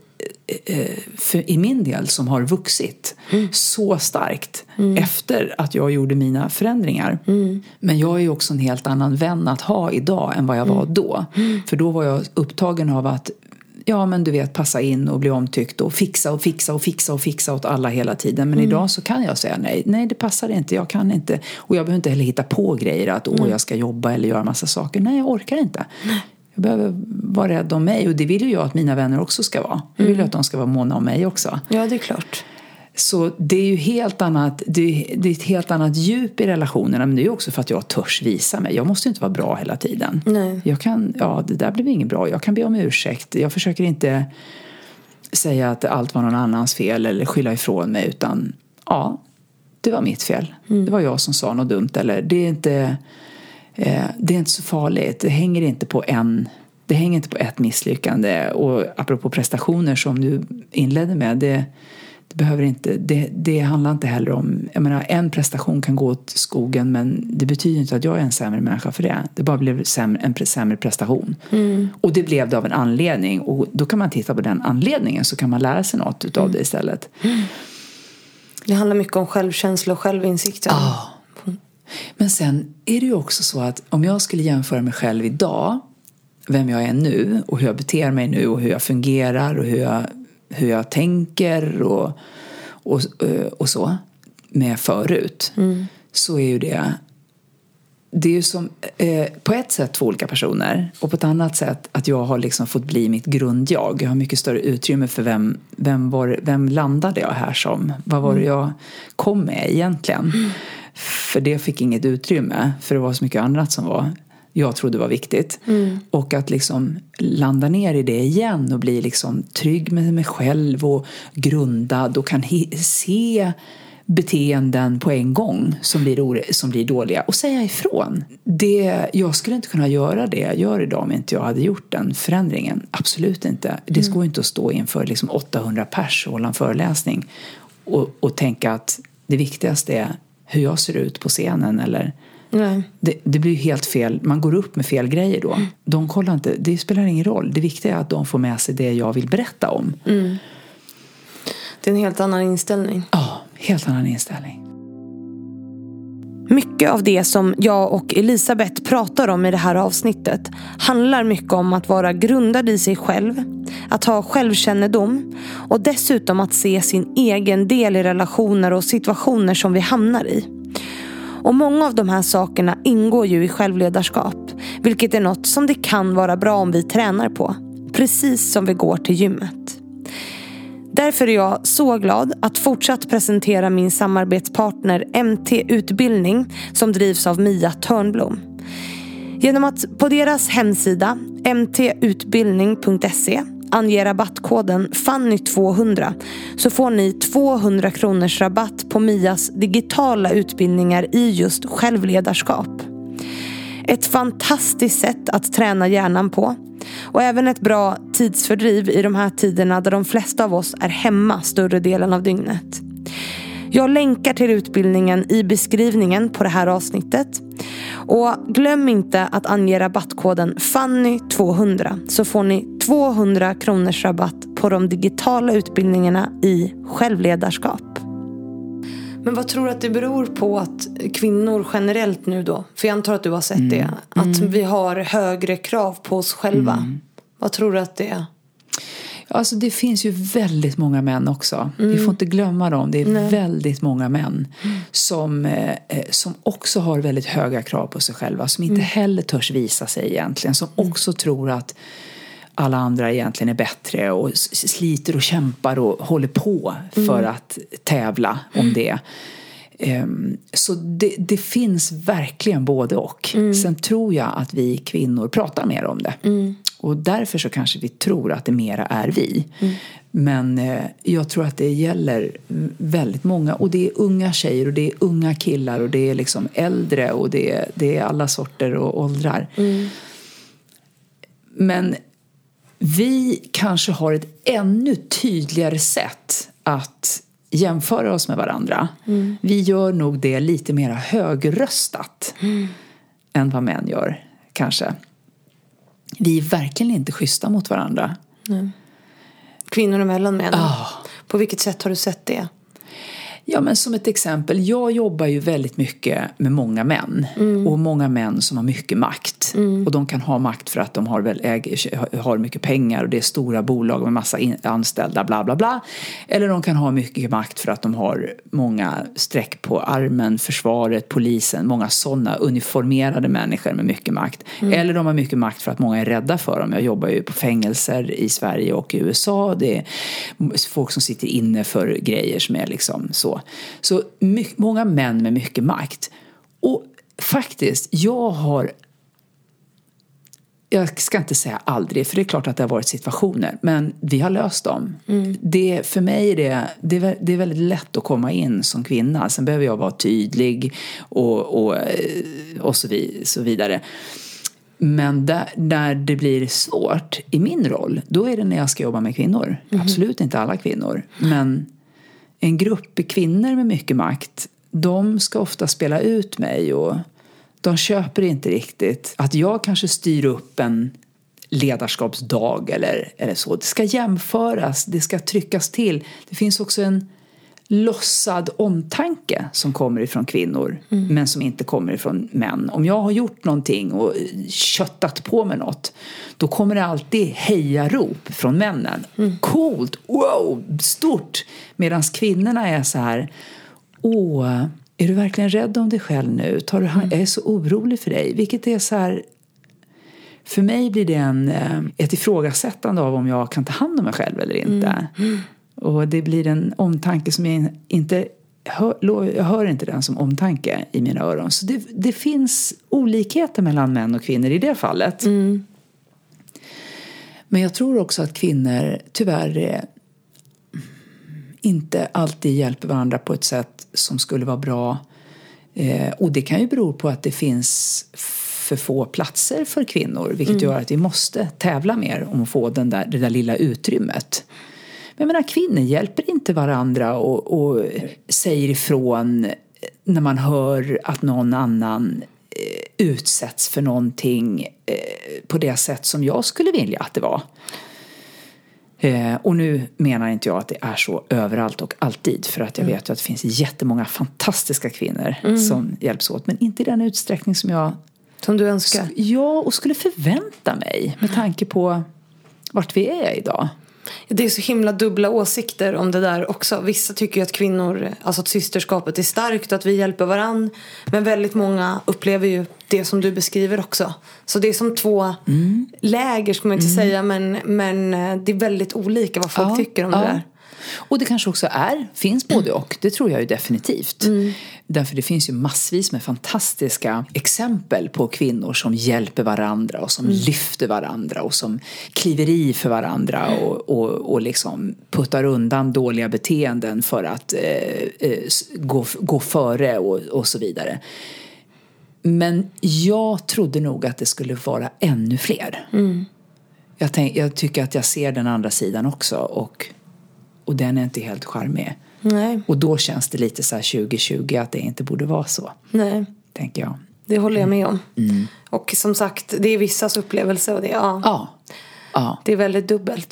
för i min del som har vuxit mm. så starkt mm. efter att jag gjorde mina förändringar. Mm. Men jag är ju också en helt annan vän att ha idag än vad jag mm. var då. Mm. För då var jag upptagen av att ja, men du vet, passa in och bli omtyckt och fixa och fixa och fixa och fixa åt alla hela tiden. Men mm. idag så kan jag säga nej. Nej, det passar inte. Jag kan inte. Och jag behöver inte heller hitta på grejer att åh, jag ska jobba eller göra massa saker. Nej, jag orkar inte. Jag behöver vara rädd om mig. Och det vill ju jag att mina vänner också ska vara. Jag vill ju att de ska vara måna om mig också. Ja, det är klart. Så det är ju helt annat, det är, det är ett helt annat djup i relationerna. Men det är ju också för att jag törs visa mig. Jag måste ju inte vara bra hela tiden. Nej. Jag kan, ja, det där blev inget bra. Jag kan be om ursäkt. Jag försöker inte säga att allt var någon annans fel eller skylla ifrån mig. Utan ja, det var mitt fel. Mm. Det var jag som sa något dumt. Eller det är inte... Det är inte så farligt. Det hänger inte på en det hänger inte på ett misslyckande. Och apropå prestationer som du inledde med, det, det behöver inte det, det handlar inte heller om, jag menar, en prestation kan gå åt skogen, men det betyder inte att jag är en sämre människa för det. Det bara blev sämre, en sämre prestation. Mm. Och det blev det av en anledning, och då kan man titta på den anledningen, så kan man lära sig något utav mm. det istället. Mm. Det handlar mycket om självkänsla och självinsikt. Ja. Ah. Men sen är det ju också så att om jag skulle jämföra mig själv idag, vem jag är nu och hur jag beter mig nu och hur jag fungerar och hur jag, hur jag tänker och, och, och så med förut, mm. så är ju det det är ju som eh, på ett sätt två olika personer, och på ett annat sätt att jag har liksom fått bli mitt grundjag. Jag har mycket större utrymme för vem, vem, var, vem landade jag här som? Vad var det jag kom med egentligen? Mm. För det fick inget utrymme, för det var så mycket annat som var, jag trodde var viktigt. Mm. Och att liksom landa ner i det igen och bli liksom trygg med mig själv och grundad och kan he- se beteenden på en gång som blir, ore- som blir dåliga och säga ifrån. Det, jag skulle inte kunna göra det jag gör idag om inte jag hade gjort den förändringen. Absolut inte. Det ska mm. inte att stå inför liksom åttahundra pers och hålla en föreläsning och, och tänka att det viktigaste är hur jag ser ut på scenen, eller nej. Det, det blir ju helt fel. Man går upp med fel grejer då. Mm. De kollar inte, det spelar ingen roll. Det viktiga är att de får med sig det jag vill berätta om. Mm. Det är en helt annan inställning. Ja, helt annan inställning. Mycket av det som jag och Elisabeth pratar om i det här avsnittet handlar mycket om att vara grundad i sig själv, att ha självkännedom och dessutom att se sin egen del i relationer och situationer som vi hamnar i. Och många av de här sakerna ingår ju i självledarskap, vilket är något som det kan vara bra om vi tränar på, precis som vi går till gymmet. Därför är jag så glad att fortsatt presentera min samarbetspartner M T Utbildning, som drivs av Mia Törnblom. Genom att på deras hemsida m t utbildning punkt se ange rabattkoden Fanny tvåhundra, så får ni tvåhundra kronors rabatt på Mias digitala utbildningar i just självledarskap. Ett fantastiskt sätt att träna hjärnan på, och även ett bra tidsfördriv i de här tiderna där de flesta av oss är hemma större delen av dygnet. Jag länkar till utbildningen i beskrivningen på det här avsnittet. Och glöm inte att ange rabattkoden Fanny tvåhundra, så får ni tvåhundra kronors rabatt på de digitala utbildningarna i självledarskap. Men vad tror du att det beror på att kvinnor generellt nu då, för jag antar att du har sett mm. det, att mm. vi har högre krav på oss själva. Mm. Vad tror du att det är? Alltså det finns ju väldigt många män också. Mm. Vi får inte glömma dem. Det är Nej. väldigt många män mm. som, eh, som också har väldigt höga krav på sig själva. Som inte mm. heller törs visa sig egentligen. Som mm. också tror att alla andra egentligen är bättre. Och sliter och kämpar och håller på för mm. att tävla om mm. det. Um, så det, det finns verkligen både och. Mm. Sen tror jag att vi kvinnor pratar mer om det. Mm. Och därför så kanske vi tror att det mera är vi. Mm. Men eh, jag tror att det gäller väldigt många. Och det är unga tjejer och det är unga killar och det är liksom äldre och det är, det är alla sorter och åldrar. Mm. Men vi kanske har ett ännu tydligare sätt att jämföra oss med varandra. Mm. Vi gör nog det lite mer högröstat mm. än vad män gör, kanske. Vi är verkligen inte schyssta mot varandra. Mm. Kvinnor emellan män. Oh. På vilket sätt har du sett det? Ja, men som ett exempel. Jag jobbar ju väldigt mycket med många män. Mm. Och många män som har mycket makt. Mm. Och de kan ha makt för att de har, väl äger, har mycket pengar. Och det är stora bolag med massa in, anställda, bla bla bla. Eller de kan ha mycket makt för att de har många streck på armen. Försvaret, polisen, många sådana uniformerade människor med mycket makt. Mm. Eller de har mycket makt för att många är rädda för dem. Jag jobbar ju på fängelser i Sverige och i U S A. Det är folk som sitter inne för grejer som är liksom så. Så mycket, många män med mycket makt. Och faktiskt, jag har... Jag ska inte säga aldrig, för det är klart att det har varit situationer. Men vi har löst dem. Mm. Det, för mig är det, det, är, det är väldigt lätt att komma in som kvinna. Sen behöver jag vara tydlig och, och, och så, vid, så vidare. Men där, där det blir svårt i min roll, då är det när jag ska jobba med kvinnor. Mm. Absolut inte alla kvinnor, men... En grupp kvinnor med mycket makt, de ska ofta spela ut mig och de köper inte riktigt att jag kanske styr upp en ledarskapsdag eller, eller så. Det ska jämföras, det ska tryckas till. Det finns också en lossad omtanke som kommer ifrån kvinnor mm. men som inte kommer ifrån män. Om jag har gjort någonting och köttat på med något, då kommer det alltid hejarop från männen. Mm. Coolt, wow, stort. Medan kvinnorna är så här, åh, är du verkligen rädd om dig själv nu? Tar du, mm. Jag är så orolig för dig. Vilket är så här, för mig blir det en, ett ifrågasättande av om jag kan ta hand om mig själv eller inte. Mm. Mm. Och det blir en omtanke som jag inte hör, jag hör inte den som omtanke i mina öron. Så det, det finns olikheter mellan män och kvinnor i det fallet. Mm. Men jag tror också att kvinnor tyvärr inte alltid hjälper varandra på ett sätt som skulle vara bra. Eh, och det kan ju bero på att det finns för få platser för kvinnor. Vilket mm. gör att vi måste tävla mer om att få den där, det där lilla utrymmet. Men jag menar, kvinnor hjälper inte varandra och, och säger ifrån när man hör att någon annan eh, utsätts för någonting eh, på det sätt som jag skulle vilja att det var. Eh, och nu menar inte jag att det är så överallt och alltid, för att jag mm. vet ju att det finns jättemånga fantastiska kvinnor mm. som hjälps åt, men inte i den utsträckning som jag som du önskar. Ja, och skulle förvänta mig med tanke på vart vi är idag. Det är så himla dubbla åsikter om det där också. Vissa tycker ju att kvinnor, alltså att systerskapet är starkt och att vi hjälper varann. Men väldigt många upplever ju det som du beskriver också. Så det är som två mm. läger, ska man inte mm. säga. Men, men det är väldigt olika vad folk ja, tycker om ja. det där. Och det kanske också är, finns både och. Det tror jag ju definitivt. Mm. Därför det finns ju massvis med fantastiska exempel på kvinnor som hjälper varandra och som mm. lyfter varandra och som kliver i för varandra och, och, och liksom puttar undan dåliga beteenden för att eh, eh, gå, gå före och, och så vidare. Men jag trodde nog att det skulle vara ännu fler. Mm. Jag, tänk, jag tycker att jag ser den andra sidan också, och Och den är inte helt charmig. Nej. Och då känns det lite så här tjugo tjugo att det inte borde vara så. Nej. Tänker jag. Det håller jag med om. Mm. Och som sagt, det är vissas upplevelse. Och det, ja. Ja. Ja. Det är väldigt dubbelt. Ja.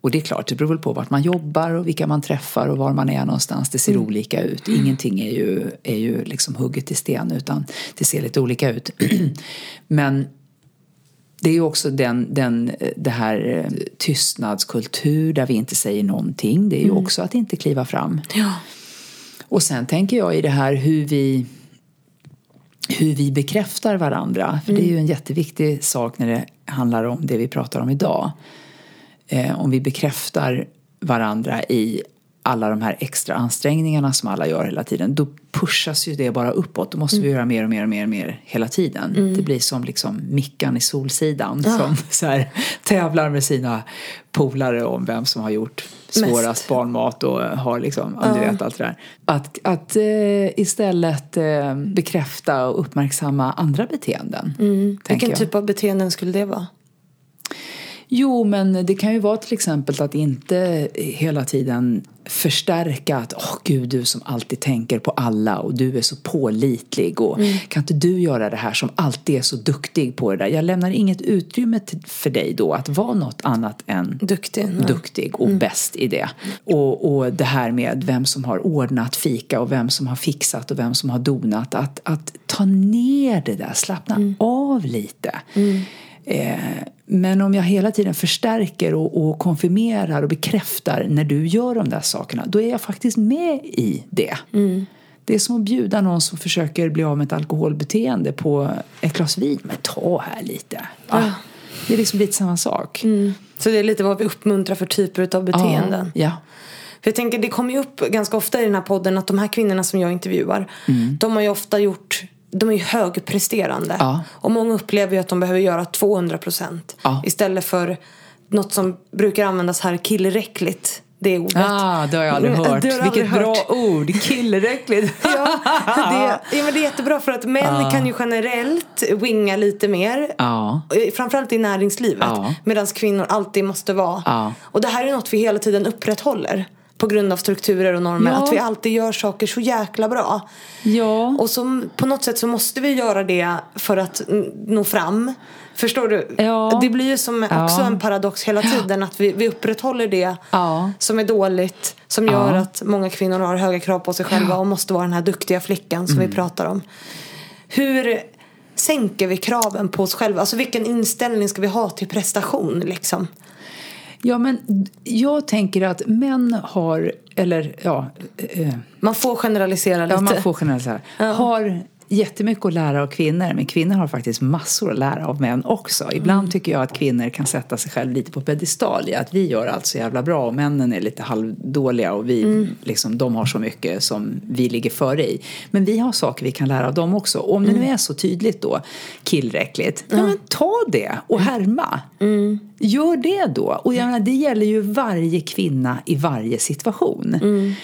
Och det är klart, det beror väl på vart man jobbar och vilka man träffar och var man är någonstans. Det ser mm. olika ut. Ingenting är ju, är ju liksom hugget i sten, utan det ser lite olika ut. Men det är ju också den, den, det här tystnadskultur där vi inte säger någonting. Det är ju mm. också att inte kliva fram. Ja. Och sen tänker jag i det här hur vi, hur vi bekräftar varandra. För mm. det är ju en jätteviktig sak när det handlar om det vi pratar om idag. Eh, om vi bekräftar varandra i alla de här extra ansträngningarna som alla gör hela tiden, då pushas ju det bara uppåt. Då måste mm. vi göra mer och mer och mer och mer hela tiden. Mm. Det blir som liksom Mickan i Solsidan ja. som så här, tävlar med sina polare om vem som har gjort svårast Mest. barnmat och har liksom, ja. du vet allt det där. Att, att eh, istället eh, bekräfta och uppmärksamma andra beteenden. Mm. Vilken jag. typ av beteenden skulle det vara? Jo, men det kan ju vara till exempel att inte hela tiden förstärka att åh gud, du som alltid tänker på alla och du är så pålitlig och mm. kan inte du göra det här som alltid är så duktig på det där. Jag lämnar inget utrymme för dig då att vara något annat än duktig, duktig och mm. bäst i det. Och, och det här med vem som har ordnat fika och vem som har fixat och vem som har donat. Att, att ta ner det där, slappna mm. av lite. Mm. Eh, men om jag hela tiden förstärker och, och konfirmerar och bekräftar när du gör de där sakerna, då är jag faktiskt med i det. Mm. Det är som att bjuda någon som försöker bli av med ett alkoholbeteende på ett glas vin. Men ta här lite. Ah, det är liksom lite samma sak. Mm. Så det är lite vad vi uppmuntrar för typer av beteenden. Ja. För jag tänker, det kommer ju upp ganska ofta i den här podden att de här kvinnorna som jag intervjuar, mm. de har ju ofta gjort... De är ju högpresterande. Ja. Och många upplever ju att de behöver göra tvåhundra procent. Ja. Istället för något som brukar användas här, killräckligt. Det ordet. Ah, det har jag aldrig hört. Vilket aldrig bra hört. ord. Killräckligt. ja, det, ja, men det är jättebra för att män ah. kan ju generellt winga lite mer. Ah. Framförallt i näringslivet. Ah. Medan kvinnor alltid måste vara. Ah. Och det här är något vi hela tiden upprätthåller. På grund av strukturer och normer. Ja. Att vi alltid gör saker så jäkla bra. Ja. Och så, på något sätt så måste vi göra det för att nå fram. Förstår du? Ja. Det blir ju som också ja. en paradox hela tiden. Att vi, vi upprätthåller det ja. som är dåligt. Som gör ja. att många kvinnor har höga krav på sig själva. Och måste vara den här duktiga flickan som mm. vi pratar om. Hur sänker vi kraven på oss själva? Alltså vilken inställning ska vi ha till prestation liksom? Ja, men jag tänker att män har, eller ja... Eh, man får generalisera lite. Ja, man får generalisera. Ja. Har jättemycket att lära av kvinnor, men kvinnor har faktiskt massor att lära av män också. Ibland mm. tycker jag att kvinnor kan sätta sig själv lite på pedestal i att vi gör allt så jävla bra och männen är lite halvdåliga och vi, mm. liksom, de har så mycket som vi ligger före i. Men vi har saker vi kan lära av dem också. Och om mm. det nu är så tydligt då, killräckligt, mm. ja, men ta det och härma. Mm. Gör det då. Och jag menar, det gäller ju varje kvinna i varje situation. Mm.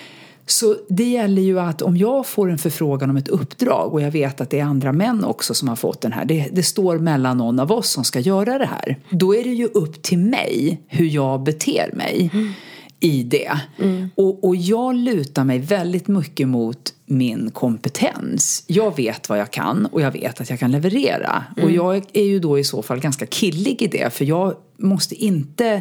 Så det gäller ju att om jag får en förfrågan om ett uppdrag och jag vet att det är andra män också som har fått den här, det, det står mellan någon av oss som ska göra det här, då är det ju upp till mig hur jag beter mig mm. i det. Mm. Och, och jag lutar mig väldigt mycket mot min kompetens. Jag vet vad jag kan och jag vet att jag kan leverera. Mm. Och jag är ju då i så fall ganska killig i det, för jag måste inte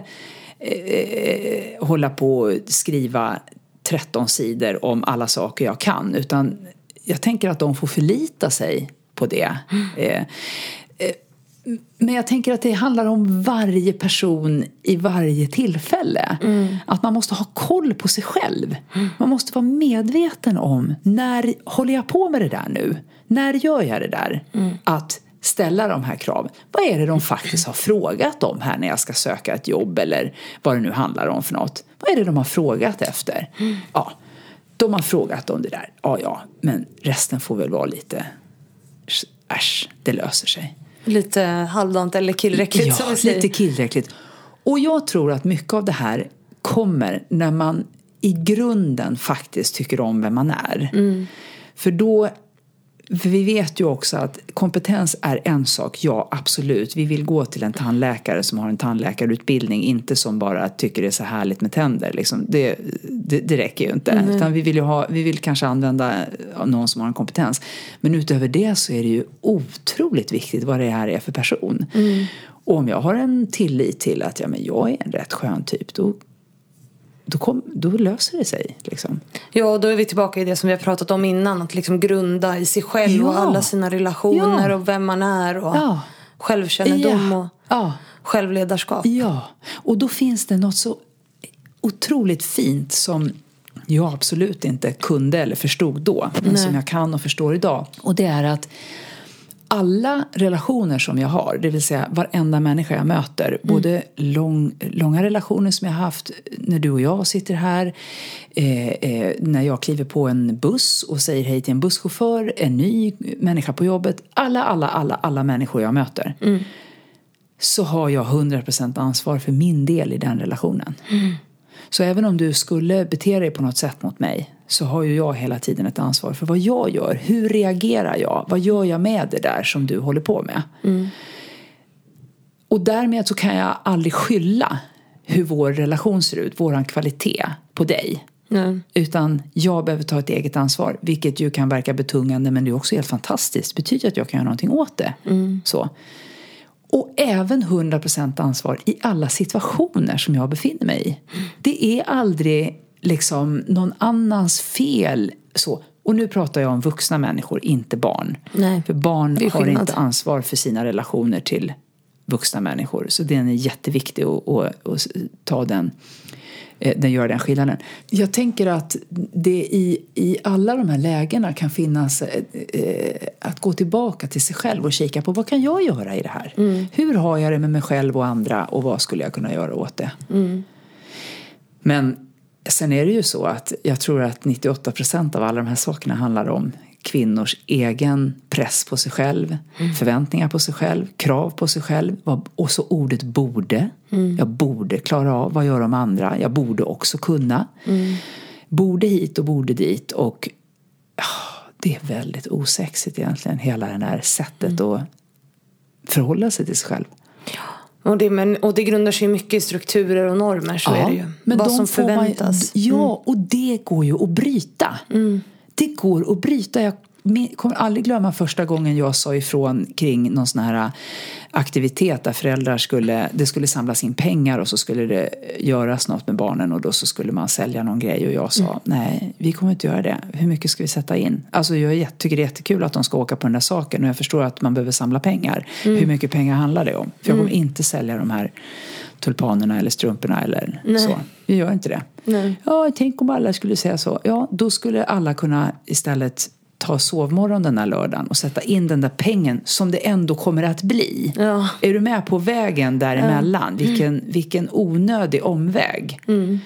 eh, hålla på och skriva tretton sidor om alla saker jag kan, utan jag tänker att de får förlita sig på det. Mm. Eh, eh, men jag tänker att det handlar om varje person i varje tillfälle. Mm. Att man måste ha koll på sig själv. Mm. Man måste vara medveten om, när håller jag på med det där nu? När gör jag det där? Mm. Att ställa de här kraven. Vad är det de faktiskt har frågat om här när jag ska söka ett jobb eller vad det nu handlar om för något? Vad är det de har frågat efter? Mm. Ja, de har frågat om det där. Ja, ja, men resten får väl vara lite äsch, det löser sig. Lite halvdant eller killräckligt, ja, som vi säger. Lite killräckligt. Och jag tror att mycket av det här kommer när man i grunden faktiskt tycker om vem man är. Mm. För då, för vi vet ju också att kompetens är en sak, ja absolut. Vi vill gå till en tandläkare som har en tandläkarutbildning, inte som bara tycker det är så härligt med tänder. Liksom. Det, det, det räcker ju inte. Mm. Utan vi vill ju ha, vi vill kanske använda någon som har en kompetens. Men utöver det så är det ju otroligt viktigt vad det här är för person. Mm. Och om jag har en tillit till att ja, men jag är en rätt skön typ, då, då, kom, då löser det sig. Liksom. Ja, då är vi tillbaka i det som vi har pratat om innan. Att liksom grunda i sig själv ja. och alla sina relationer ja. och vem man är. Och ja. självkännedom ja. och ja. självledarskap. Ja, och då finns det något så otroligt fint som jag absolut inte kunde eller förstod då. Men Nej. som jag kan och förstår idag. Och det är att alla relationer som jag har, det vill säga varenda människa jag möter, mm. både lång, långa relationer som jag har haft när du och jag sitter här, eh, eh, när jag kliver på en buss och säger hej till en busschaufför, en ny människa på jobbet, alla, alla, alla, alla människor jag möter, mm. så har jag hundra procent ansvar för min del i den relationen. Mm. Så även om du skulle bete dig på något sätt mot mig, så har ju jag hela tiden ett ansvar för vad jag gör. Hur reagerar jag? Vad gör jag med det där som du håller på med? Mm. Och därmed så kan jag aldrig skylla hur vår relation ser ut, våran kvalitet på dig. Mm. Utan jag behöver ta ett eget ansvar, vilket ju kan verka betungande, men det är också helt fantastiskt. Det betyder att jag kan göra någonting åt det. Mm. Så. Och även hundra procent ansvar i alla situationer som jag befinner mig i. Det är aldrig liksom någon annans fel. Så. Och nu pratar jag om vuxna människor, inte barn. Nej, för barn har inte ansvar för sina relationer till vuxna människor. Så den är jätteviktig att, att, att ta den, den gör den skillnaden. Jag tänker att det i, i alla de här lägena kan finnas eh, att gå tillbaka till sig själv och kika på vad kan jag göra i det här? Mm. Hur har jag det med mig själv och andra och vad skulle jag kunna göra åt det? Mm. Men sen är det ju så att jag tror att nittioåtta procent av alla de här sakerna handlar om kvinnors egen press på sig själv, mm. förväntningar på sig själv, krav på sig själv, och så ordet borde. Mm. Jag borde klara av, vad gör de andra? Jag borde också kunna. Mm. Borde hit och borde dit, och oh, det är väldigt osexigt egentligen, hela det här sättet mm. att förhålla sig till sig själv. Och det, men, och det grundar sig mycket i strukturer och normer, så ja, är det ju. Men vad de som förväntas. Man, ja, mm. och det går ju att bryta. Mm. Det går att bryta. Jag kommer aldrig glömma första gången jag sa ifrån kring någon sån här aktivitet där föräldrar skulle, det skulle samlas in pengar och så skulle det göras något med barnen, och då så skulle man sälja någon grej, och jag sa mm. nej, vi kommer inte göra det. Hur mycket ska vi sätta in? Alltså jag tycker det är jättekul att de ska åka på den där saken, och jag förstår att man behöver samla pengar. Mm. Hur mycket pengar handlar det om? För jag kommer mm. inte sälja de här tulpanerna eller strumporna eller nej. Så. Vi gör inte det. Nej. Ja, tänk om alla skulle säga så. Ja, då skulle alla kunna istället ta sovmorgon den här lördagen och sätta in den där pengen som det ändå kommer att bli. Ja. Är du med på vägen däremellan? Ja. Vilken, vilken onödig omväg. Mm.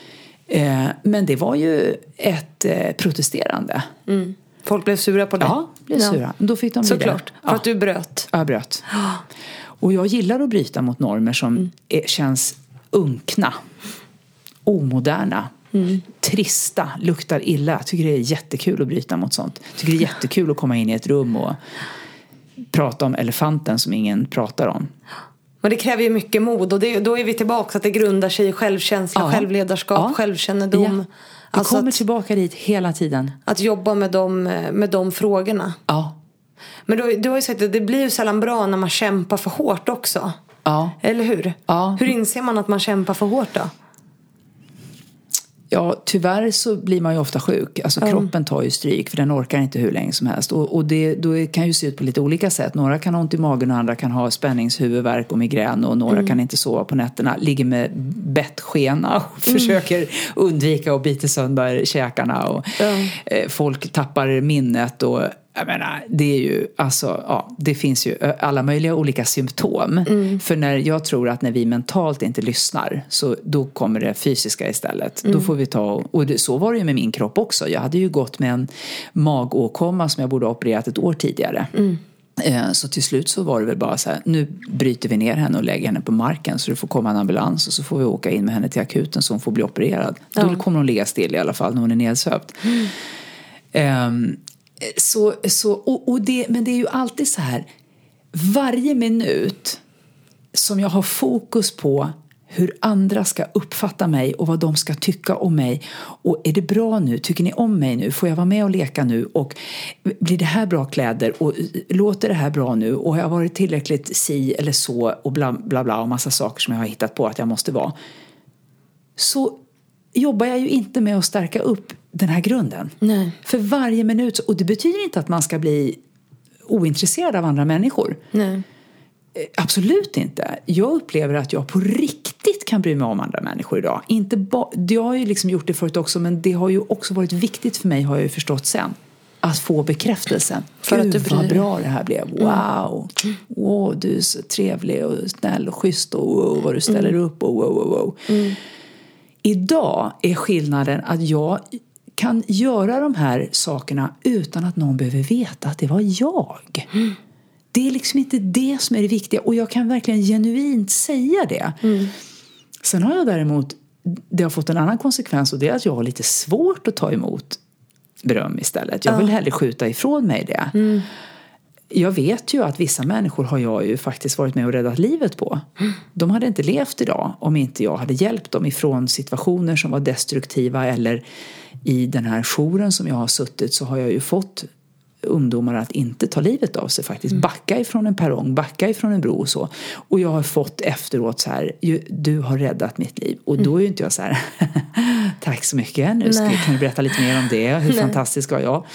Eh, men det var ju ett eh, protesterande. Mm. Folk blev sura på det. Ja, blev ja. sura. Då fick de såklart, för ja. att du bröt. Ja, jag bröt. Och jag gillar att bryta mot normer som mm. är, känns unkna, omoderna. Mm. Trista, luktar illa. Jag tycker det är jättekul att bryta mot sånt. Jag tycker det är jättekul att komma in i ett rum och prata om elefanten som ingen pratar om. Men det kräver ju mycket mod, och det, då är vi tillbaka att det grundar sig i självkänsla, ja. självledarskap, ja. självkännedom. Ja. Vi alltså kommer att, tillbaka dit hela tiden. Att jobba med de, med de frågorna. Ja. Men du, du har ju sagt att det blir ju sällan bra när man kämpar för hårt också. Ja. Eller hur? Ja. Hur inser man att man kämpar för hårt då? Ja, tyvärr så blir man ju ofta sjuk. Alltså mm. kroppen tar ju stryk, för den orkar inte hur länge som helst. Och, och det då kan ju se ut på lite olika sätt. Några kan ha ont i magen och andra kan ha spänningshuvudvärk och migrän. Och några mm. kan inte sova på nätterna. Ligger med bettskena och mm. försöker undvika att bita sönder käkarna. Och mm. eh, folk tappar minnet och... Jag menar, det är ju, alltså, ja, det finns ju alla möjliga olika symptom. Mm. För när jag tror att när vi mentalt inte lyssnar, så då kommer det fysiska istället. Mm. Då får vi ta, och det, så var det ju med min kropp också. Jag hade ju gått med en magåkomma som jag borde ha opererat ett år tidigare. Mm. Så till slut så var det väl bara så här, nu bryter vi ner henne och lägger henne på marken så det får komma en ambulans, och så får vi åka in med henne till akuten så hon får bli opererad. Ja. Då kommer hon ligga still i alla fall när hon är nedsövd. Mm. Um, Så, så, och, och det, men det är ju alltid så här, varje minut som jag har fokus på hur andra ska uppfatta mig och vad de ska tycka om mig. Och är det bra nu? Tycker ni om mig nu? Får jag vara med och leka nu? Och blir det här bra kläder? Och låter det här bra nu? Och har jag varit tillräckligt si eller så och bla bla bla och massa saker som jag har hittat på att jag måste vara. Så jobbar jag ju inte med att stärka upp den här grunden. Nej. För varje minut. Och det betyder inte att man ska bli ointresserad av andra människor. Nej. Absolut inte. Jag upplever att jag på riktigt kan bry mig om andra människor idag. Inte ba- jag har ju liksom gjort det förut också, men det har ju också varit viktigt för mig, har jag ju förstått sen. Att få bekräftelsen. För Gud, att du vad bra det här blev. Wow. Mm. Wow, du är så trevlig och snäll och schysst och wow, vad du ställer mm. upp och wow, wow, wow. Mm. Idag är skillnaden att jag kan göra de här sakerna utan att någon behöver veta att det var jag. Mm. Det är liksom inte det som är det viktiga. Och jag kan verkligen genuint säga det. Mm. Sen har jag däremot, det har fått en annan konsekvens, och det är att jag har lite svårt att ta emot beröm istället. Jag vill ja. hellre skjuta ifrån mig det. Mm. Jag vet ju att vissa människor har jag ju faktiskt varit med och räddat livet på. Mm. De hade inte levt idag om inte jag hade hjälpt dem ifrån situationer som var destruktiva. Eller i den här jouren som jag har suttit så har jag ju fått ungdomar att inte ta livet av sig faktiskt. Mm. Backa ifrån en perrong, backa ifrån en bro och så. Och jag har fått efteråt så här, du har räddat mitt liv. Och då är ju inte jag så här, tack så mycket, nu ska, kan du berätta lite mer om det, hur nej. fantastisk var jag.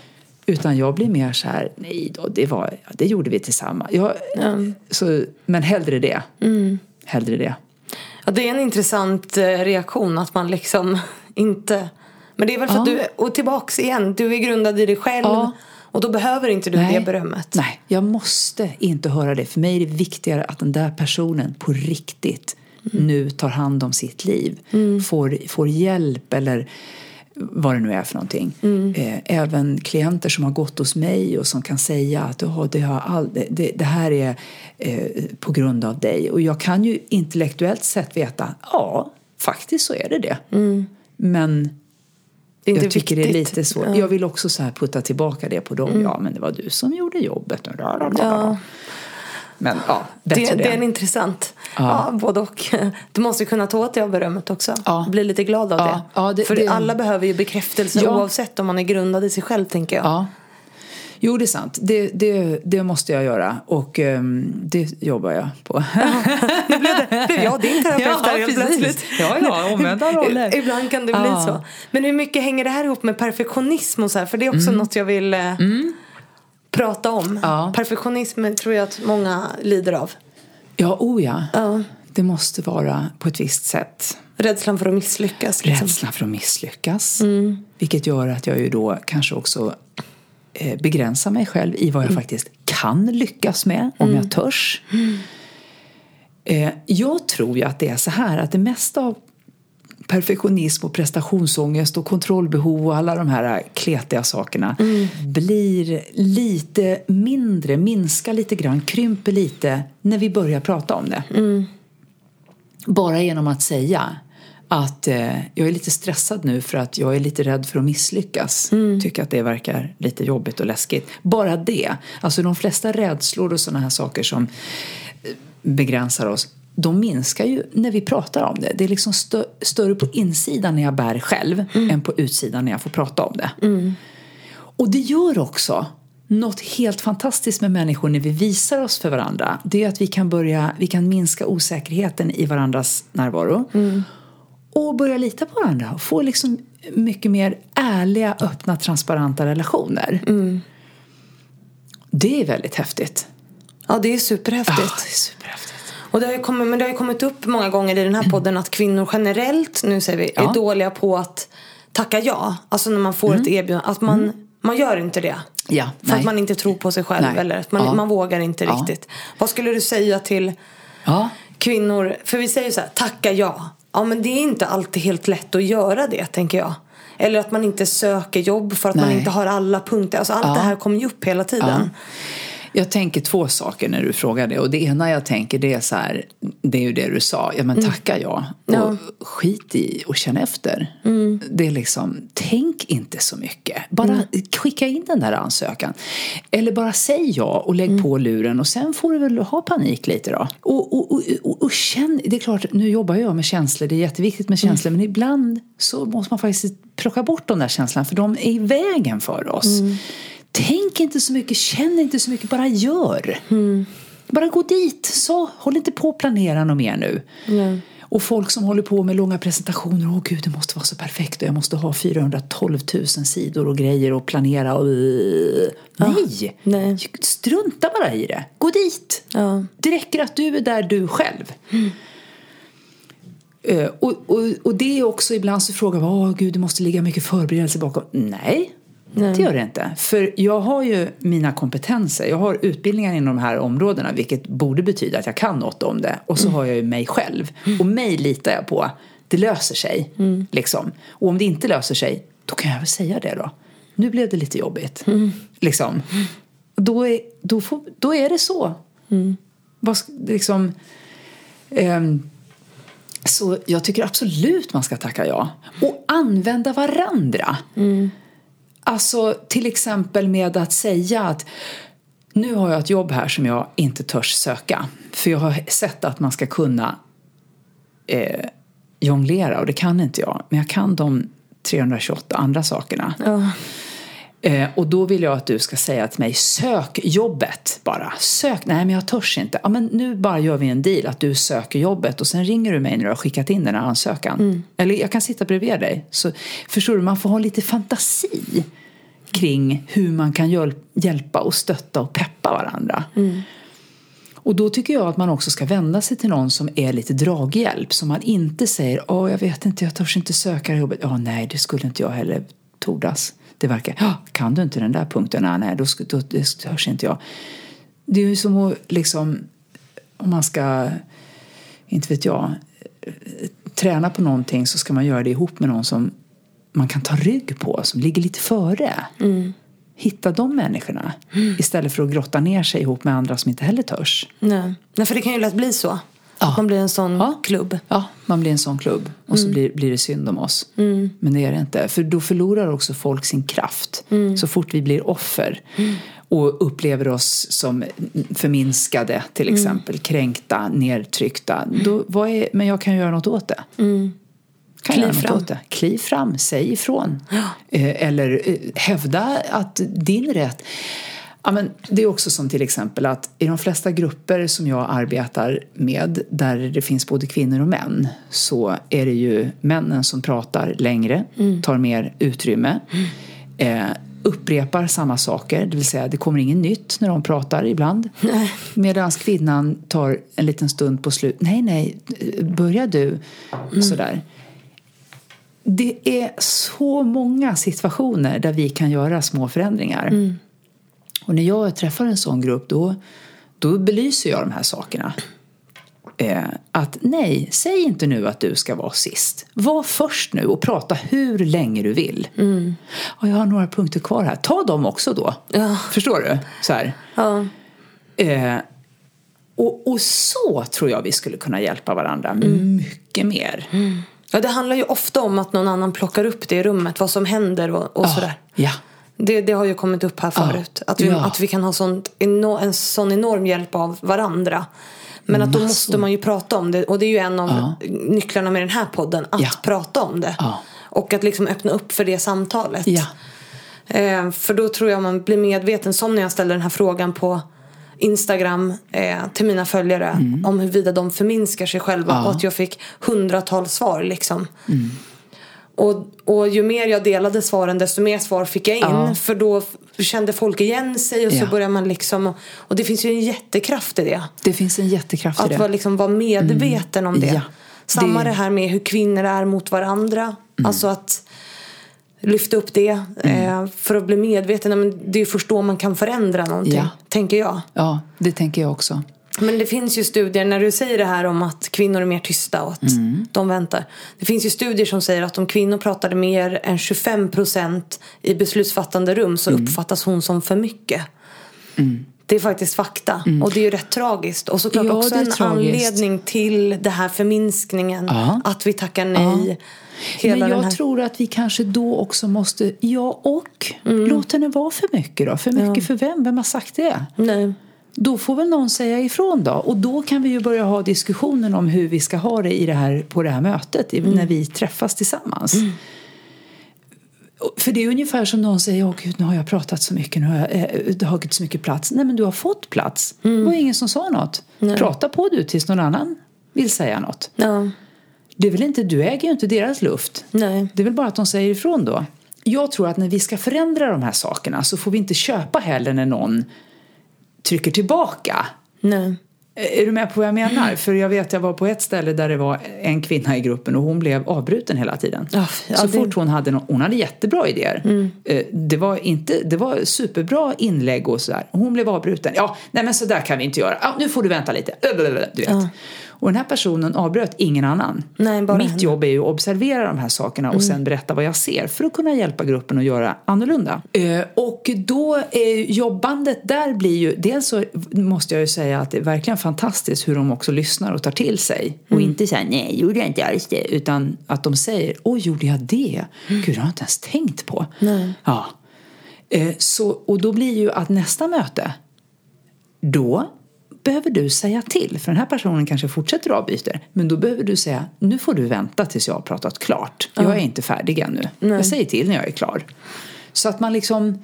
Utan jag blir mer så här, nej då, det, var, det gjorde vi tillsammans. Jag, mm. så, men hellre det. Mm. Hellre det. Ja, det är en intressant reaktion att man liksom inte... Men det är väl för ja. att du, och tillbaks igen, du är grundad i dig själv ja. och då behöver inte du Nej. det berömmet. Nej, jag måste inte höra det. För mig är det viktigare att den där personen på riktigt mm. nu tar hand om sitt liv. Mm. Får, får hjälp eller vad det nu är för någonting. Mm. Eh, även klienter som har gått hos mig och som kan säga att oh, det, har all, det, det här är eh, på grund av dig. Och jag kan ju intellektuellt sett veta, ja, faktiskt så är det det. Mm. Men... Jag tycker viktigt. Det är lite svårt. Ja. Jag vill också så här putta tillbaka det på dem. Mm. Ja, men det var du som gjorde jobbet. Ja. Men ja, bättre det. Det, det. det är en intressant. Ja. Ja, både och. Du måste kunna ta åt dig av berömmet också. Ja. Bli lite glad av ja. det. Ja, det. För det... alla behöver ju bekräftelse ja. oavsett om man är grundad i sig själv, tänker jag. Ja. Jo, det är sant. Det, det, det måste jag göra. Och um, det jobbar jag på. Nu blev, det, blev jag din terapeut ja, där helt plötsligt. Ja, ja, omvända roller. Ibland kan det bli ja. så. Men hur mycket hänger det här ihop med perfektionism och så här? För det är också mm. något jag vill eh, mm. prata om. Ja. Perfektionism tror jag att många lider av. Ja, oh ja. ja. Det måste vara på ett visst sätt. Rädslan för att misslyckas. Liksom. Rädslan för att misslyckas. Mm. Vilket gör att jag ju då kanske också... begränsa mig själv i vad jag mm. faktiskt kan lyckas med om mm. jag törs. Mm. Eh, jag tror ju att det är så här att det mesta av perfektionism och prestationsångest och kontrollbehov och alla de här kletiga sakerna mm. blir lite mindre, minskar lite grann, krymper lite när vi börjar prata om det. Mm. Bara genom att säga att eh, jag är lite stressad nu för att jag är lite rädd för att misslyckas. Mm. Tycker att det verkar lite jobbigt och läskigt. Bara det. Alltså de flesta rädslor och sådana här saker som begränsar oss, de minskar ju när vi pratar om det. Det är liksom stö- större på insidan när jag bär själv mm. än på utsidan när jag får prata om det. Mm. Och det gör också något helt fantastiskt med människor när vi visar oss för varandra. Det är att vi kan börja, vi kan minska osäkerheten i varandras närvaro. Mm. Och börja lita på varandra. Och få liksom mycket mer ärliga, öppna, transparenta relationer. Mm. Det är väldigt häftigt. Ja, det är superhäftigt. Ja, det är superhäftigt. Och det har ju kommit, men det har ju kommit upp många gånger i den här podden att kvinnor generellt, nu säger vi, ja. är dåliga på att tacka ja. Alltså när man får mm. ett erbjudande. Att man, mm. man gör inte det. Ja, för nej. att man inte tror på sig själv. Nej. Eller att man, ja. man vågar inte ja. riktigt. Vad skulle du säga till ja. kvinnor? För vi säger så här, tacka ja. Ja, men det är inte alltid helt lätt att göra det, tänker jag. Eller att man inte söker jobb för att Nej. man inte har alla punkter. Alltså allt ja. det här kommer ju upp hela tiden. Jag tänker två saker när du frågar det. Och det ena jag tänker det är så här, det är ju det du sa. Ja men tacka ja. Och Ja. skit i och känna efter. Mm. Det är liksom, tänk inte så mycket. Bara Mm. skicka in den där ansökan. Eller bara säg ja och lägg Mm. på luren. Och sen får du väl ha panik lite då. Och, och, och, och, och känn, det är klart, nu jobbar jag med känslor. Det är jätteviktigt med känslor. Men ibland så måste man faktiskt plocka bort de där känslorna. För de är i vägen för oss. Mm. Tänk inte så mycket, känn inte så mycket, bara gör. Mm. Bara gå dit, så håll inte på att planera något mer nu. Mm. Och folk som håller på med långa presentationer, åh gud det måste vara så perfekt och jag måste ha fyrahundratolv tusen sidor och grejer och planera och... Ja. Nej, Nej. strunta bara i det, gå dit. Ja. Det räcker att du är där du själv. Mm. Uh, och, och, och det är också ibland så frågar man, åh gud det måste ligga mycket förberedelse bakom. Nej. Nej. Det gör det inte. För jag har ju mina kompetenser. Jag har utbildningar inom de här områdena. Vilket borde betyda att jag kan något om det. Och så mm. har jag ju mig själv. Mm. Och mig litar jag på. Det löser sig. Mm. Liksom. Och om det inte löser sig. Då kan jag väl säga det då. Nu blev det lite jobbigt. Mm. Liksom. Då är, då får, då är det så. Mm. Vad, liksom, um, så jag tycker absolut man ska tacka ja. Och använda varandra. Mm. Alltså till exempel med att säga att nu har jag ett jobb här som jag inte törs söka. För jag har sett att man ska kunna eh, jonglera och det kan inte jag. Men jag kan de trehundratjugoåtta andra sakerna. Ja. Eh, och då vill jag att du ska säga till mig, sök jobbet bara. Sök, nej men jag törs inte. Ja men nu bara gör vi en deal att du söker jobbet och sen ringer du mig när du har skickat in den här ansökan. Mm. Eller jag kan sitta bredvid dig. Så förstår du, man får ha lite fantasi kring hur man kan hjäl- hjälpa och stötta och peppa varandra. Mm. Och då tycker jag att man också ska vända sig till någon som är lite draghjälp. Som man inte säger, åh jag vet inte, jag törs inte söka jobbet. Ja nej, det skulle inte jag heller tordas. Det verkar, ja, kan du inte den där punkten? Nej, nej då, då, det hörs inte jag. Det är ju som att liksom, om man ska, inte vet jag, träna på någonting så ska man göra det ihop med någon som man kan ta rygg på, som ligger lite före. Mm. Hitta de människorna mm. istället för att grotta ner sig ihop med andra som inte heller törs. Nej, nej för det kan ju lätt bli så. Ja. Man blir en sån ja. klubb. Ja, man blir en sån klubb. Och mm. så blir, blir det synd om oss. Mm. Men det är det inte. För då förlorar också folk sin kraft. Mm. Så fort vi blir offer. Mm. Och upplever oss som förminskade till exempel. Mm. Kränkta, nedtryckta. Mm. Då, vad är, men jag kan göra något åt det. Mm. Kan Kliv fram. Åt det. Kliv fram, säg ifrån. Ja. Eh, eller eh, hävda att din rätt... Ja, men det är också som till exempel att i de flesta grupper som jag arbetar med där det finns både kvinnor och män så är det ju männen som pratar längre, mm. tar mer utrymme, mm. eh, upprepar samma saker, det vill säga det kommer ingen nytt när de pratar ibland. Nej. Medan kvinnan tar en liten stund på slut, nej nej, börja du, mm. sådär. Det är så många situationer där vi kan göra små förändringar. Mm. Och när jag träffar en sån grupp då, då belyser jag de här sakerna. Eh, att nej, säg inte nu att du ska vara sist. Var först nu och prata hur länge du vill. Mm. Och jag har några punkter kvar här. Ta dem också då. Ja. Förstår du? Så här. Ja. Eh, och, och så tror jag vi skulle kunna hjälpa varandra mm. mycket mer. Mm. Ja, det handlar ju ofta om att någon annan plockar upp det i rummet. Vad som händer och, och ja. sådär. Ja. Det, det har ju kommit upp här förut. Ja. Att, vi, ja. att vi kan ha sånt, en sån enorm hjälp av varandra. Men att då Massor. måste man ju prata om det. Och det är ju en av ja. nycklarna med den här podden. Att ja. prata om det. Ja. Och att liksom öppna upp för det samtalet. Ja. Eh, för då tror jag man blir medveten. Som när jag ställde den här frågan på Instagram eh, till mina följare. Mm. Om huruvida de förminskar sig själva. Ja. Och att jag fick hundratals svar liksom. Mm. Och, och ju mer jag delade svaren desto mer svar fick jag in. Ja. För då kände folk igen sig. Och så ja. börjar man liksom. Och, och det finns ju en jättekraft i det. Det finns en jättekraft i det. Att vara, liksom, vara medveten mm. om det. Ja. Samma det... det här med hur kvinnor är mot varandra. Mm. Alltså att lyfta upp det. Mm. Eh, för att bli medveten. Men det är först då man kan förändra någonting. Ja. Tänker jag. Ja, det tänker jag också. Men det finns ju studier när du säger det här om att kvinnor är mer tysta och att mm. de väntar. Det finns ju studier som säger att om kvinnor pratade mer än tjugofem procent i beslutsfattande rum så mm. uppfattas hon som för mycket. Mm. Det är faktiskt fakta. Mm. Och det är ju rätt tragiskt. Och såklart ja, också en tragiskt. anledning till det här förminskningen. Ja. Att vi tackar nej. Ja. Hela Men jag här... tror att vi kanske då också måste, ja och, mm. låt henne vara för mycket då. För mycket ja. för vem? Vem har sagt det? Nej. Då får väl någon säga ifrån då. Och då kan vi ju börja ha diskussionen om hur vi ska ha det, i det här på det här mötet. Mm. När vi träffas tillsammans. Mm. För det är ungefär som någon säger, åh gud, nu har jag pratat så mycket, nu har jag eh, tagit så mycket plats. Nej, men du har fått plats. Mm. Det var ingen som sa något. Nej. Prata på du tills någon annan vill säga något. Ja. Det är väl inte, du äger ju inte deras luft. Nej. Det är väl bara att de säger ifrån då. Jag tror att när vi ska förändra de här sakerna så får vi inte köpa heller när någon trycker tillbaka. Nej. Är du med på vad jag menar? Mm. För jag vet, jag var på ett ställe där det var en kvinna i gruppen och hon blev avbruten hela tiden. Ja, ja, så det... fort hon hade någon, hon hade jättebra idéer. Mm. Det var inte, det var superbra inlägg och sådär. Hon blev avbruten. Ja, nej men så där kan vi inte göra. Ja, nu får du vänta lite. Du vet. Ja. Och den här personen avbröt ingen annan. Nej, bara Mitt henne. jobb är ju att observera de här sakerna och mm. sen berätta vad jag ser för att kunna hjälpa gruppen att göra annorlunda. Eh, och då är jobbandet där blir ju, dels så måste jag ju säga att det är verkligen fantastiskt hur de också lyssnar och tar till sig. Och mm. inte säger nej, gjorde jag inte alls det. Utan att de säger, åh, gjorde jag det? Mm. Gud, det har jag inte ens tänkt på. Nej. Ja. Eh, så, och då blir ju att nästa möte, då behöver du säga till. För den här personen kanske fortsätter avbyter. Men då behöver du säga, nu får du vänta tills jag har pratat klart. Jag är inte färdig ännu. Nej. Jag säger till när jag är klar. Så att man liksom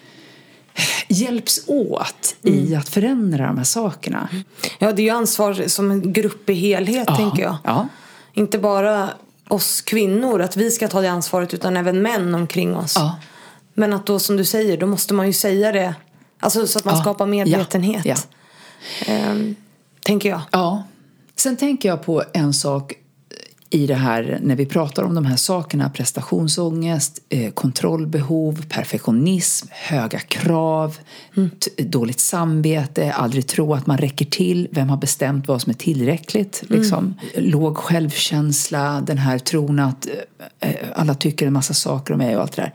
hjälps åt mm. i att förändra de här sakerna. Ja, det är ju ansvar som en grupp i helhet, ja, tänker jag. Ja. Inte bara oss kvinnor, att vi ska ta det ansvaret, utan även män omkring oss. Ja. Men att då, som du säger, då måste man ju säga det. Alltså så att man ja. skapar medvetenhet. Ja. Ja. Um, tänker jag. Ja. Sen tänker jag på en sak i det här, när vi pratar om de här sakerna: prestationsångest, eh, kontrollbehov, perfektionism, höga krav, mm. t- dåligt samvete, aldrig tro att man räcker till, vem har bestämt vad som är tillräckligt, mm. liksom. Låg självkänsla, den här tron att eh, alla tycker en massa saker om mig och allt det där.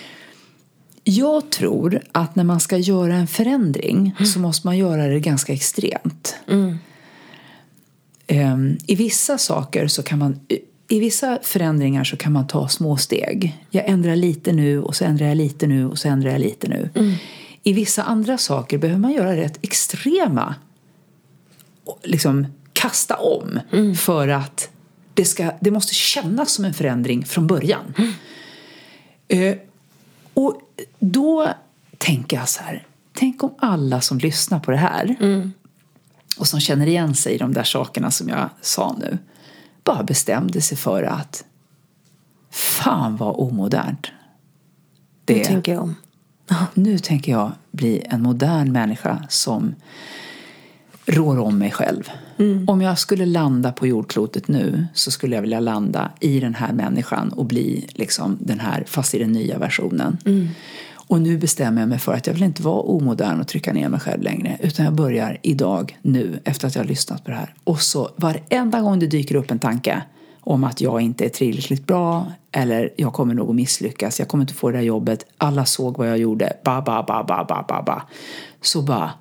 Jag tror att när man ska göra en förändring mm. så måste man göra det ganska extremt. Mm. Um, I vissa saker så kan man, i vissa förändringar så kan man ta små steg. Jag ändrar lite nu och så ändrar jag lite nu och så ändrar jag lite nu. Mm. I vissa andra saker behöver man göra rätt extrema, liksom kasta om mm. för att det, ska, det måste kännas som en förändring från början. Mm. Uh, och då tänker jag så här, tänk om alla som lyssnar på det här mm. och som känner igen sig i de där sakerna som jag sa nu, bara bestämde sig för att fan vad omodernt det nu tänker jag om. Nu tänker jag bli en modern människa som rår om mig själv. Mm. Om jag skulle landa på jordklotet nu så skulle jag vilja landa i den här människan och bli liksom den här, fast i den nya versionen. Mm. Och nu bestämmer jag mig för att jag vill inte vara omodern och trycka ner mig själv längre. Utan jag börjar idag, nu, efter att jag har lyssnat på det här. Och så varenda gång det dyker upp en tanke om att jag inte är tillräckligt bra, eller jag kommer nog att misslyckas, jag kommer inte få det här jobbet, alla såg vad jag gjorde, ba, ba, ba, ba, ba, ba, ba. Så bara...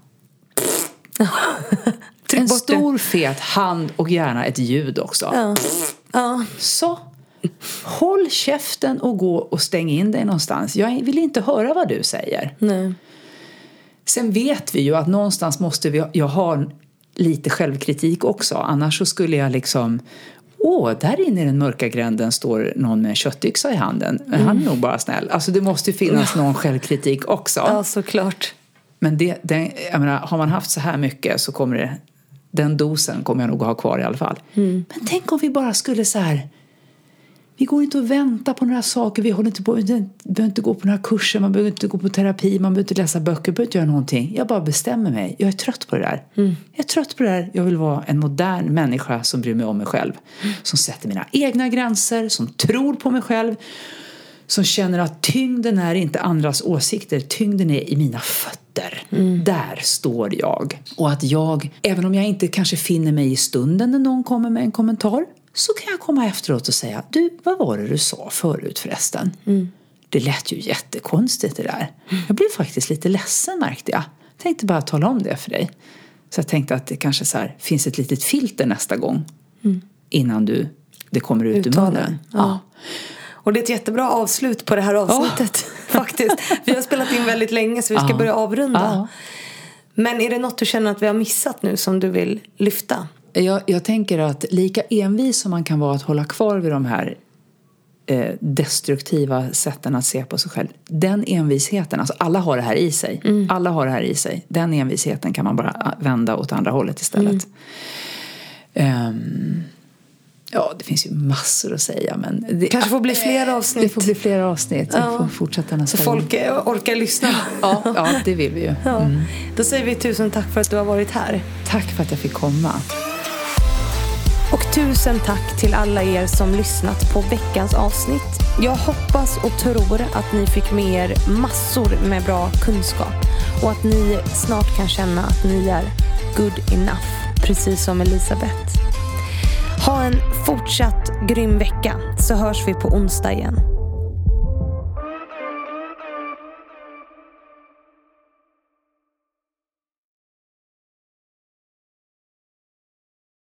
en stor fet hand och gärna ett ljud också. Ja. Ja. Så... håll käften och gå och stäng in dig någonstans. Jag vill inte höra vad du säger. Nej. Sen vet vi ju att någonstans måste vi, jag ha lite självkritik också. Annars så skulle jag liksom, åh, där inne i den mörka gränden står någon med en köttyxa i handen. Men mm. han är nog bara snäll. Alltså det måste ju finnas någon självkritik också. Ja, såklart. Men det, det, jag menar, har man haft så här mycket så kommer det, den dosen kommer jag nog att ha kvar i alla fall. Mm. Men tänk om vi bara skulle så här... Vi går inte och vänta på några saker. Vi håller inte på, vi behöver inte gå på några kurser. Man behöver inte gå på terapi. Man behöver inte läsa böcker. Man behöver inte göra någonting. Jag bara bestämmer mig. Jag är trött på det där. Mm. Jag är trött på det där. Jag vill vara en modern människa som bryr mig om mig själv. Mm. Som sätter mina egna gränser. Som tror på mig själv. Som känner att tyngden är inte andras åsikter. Tyngden är i mina fötter. Mm. Där står jag. Och att jag, även om jag inte kanske finner mig i stunden när någon kommer med en kommentar, så kan jag komma efteråt och säga, du, vad var det du sa förut förresten? Mm. Det lät ju jättekonstigt det där. Mm. Jag blev faktiskt lite ledsen, märkte jag. tänkte bara tala om det för dig. Så jag tänkte att det kanske så här, finns ett litet filter nästa gång. Mm. Innan du, det kommer ut ur munnen. Ja. Ja. Och det är ett jättebra avslut på det här avsnittet. Oh. Faktiskt. Vi har spelat in väldigt länge så vi ska ja. börja avrunda. Ja. Men är det något du känner att vi har missat nu som du vill lyfta? Jag, jag tänker att lika envis som man kan vara att hålla kvar vid de här eh, destruktiva sätten att se på sig själv. Den envisheten, alltså alla har det här i sig. Mm. Alla har det här i sig. Den envisheten kan man bara vända åt andra hållet istället. Mm. Um, ja, det finns ju massor att säga. Men det kanske får bli fler avsnitt. Det får bli fler avsnitt. Ja. Vi får fortsätta nästa så folk gång. Orkar lyssna. Ja, ja, det vill vi ju. Ja. Mm. Då säger vi tusen tack för att du har varit här. Tack för att jag fick komma. Och tusen tack till alla er som lyssnat på veckans avsnitt. Jag hoppas och tror att ni fick med er massor med bra kunskap. Och att ni snart kan känna att ni är good enough. Precis som Elisabeth. Ha en fortsatt grym vecka så hörs vi på onsdag igen.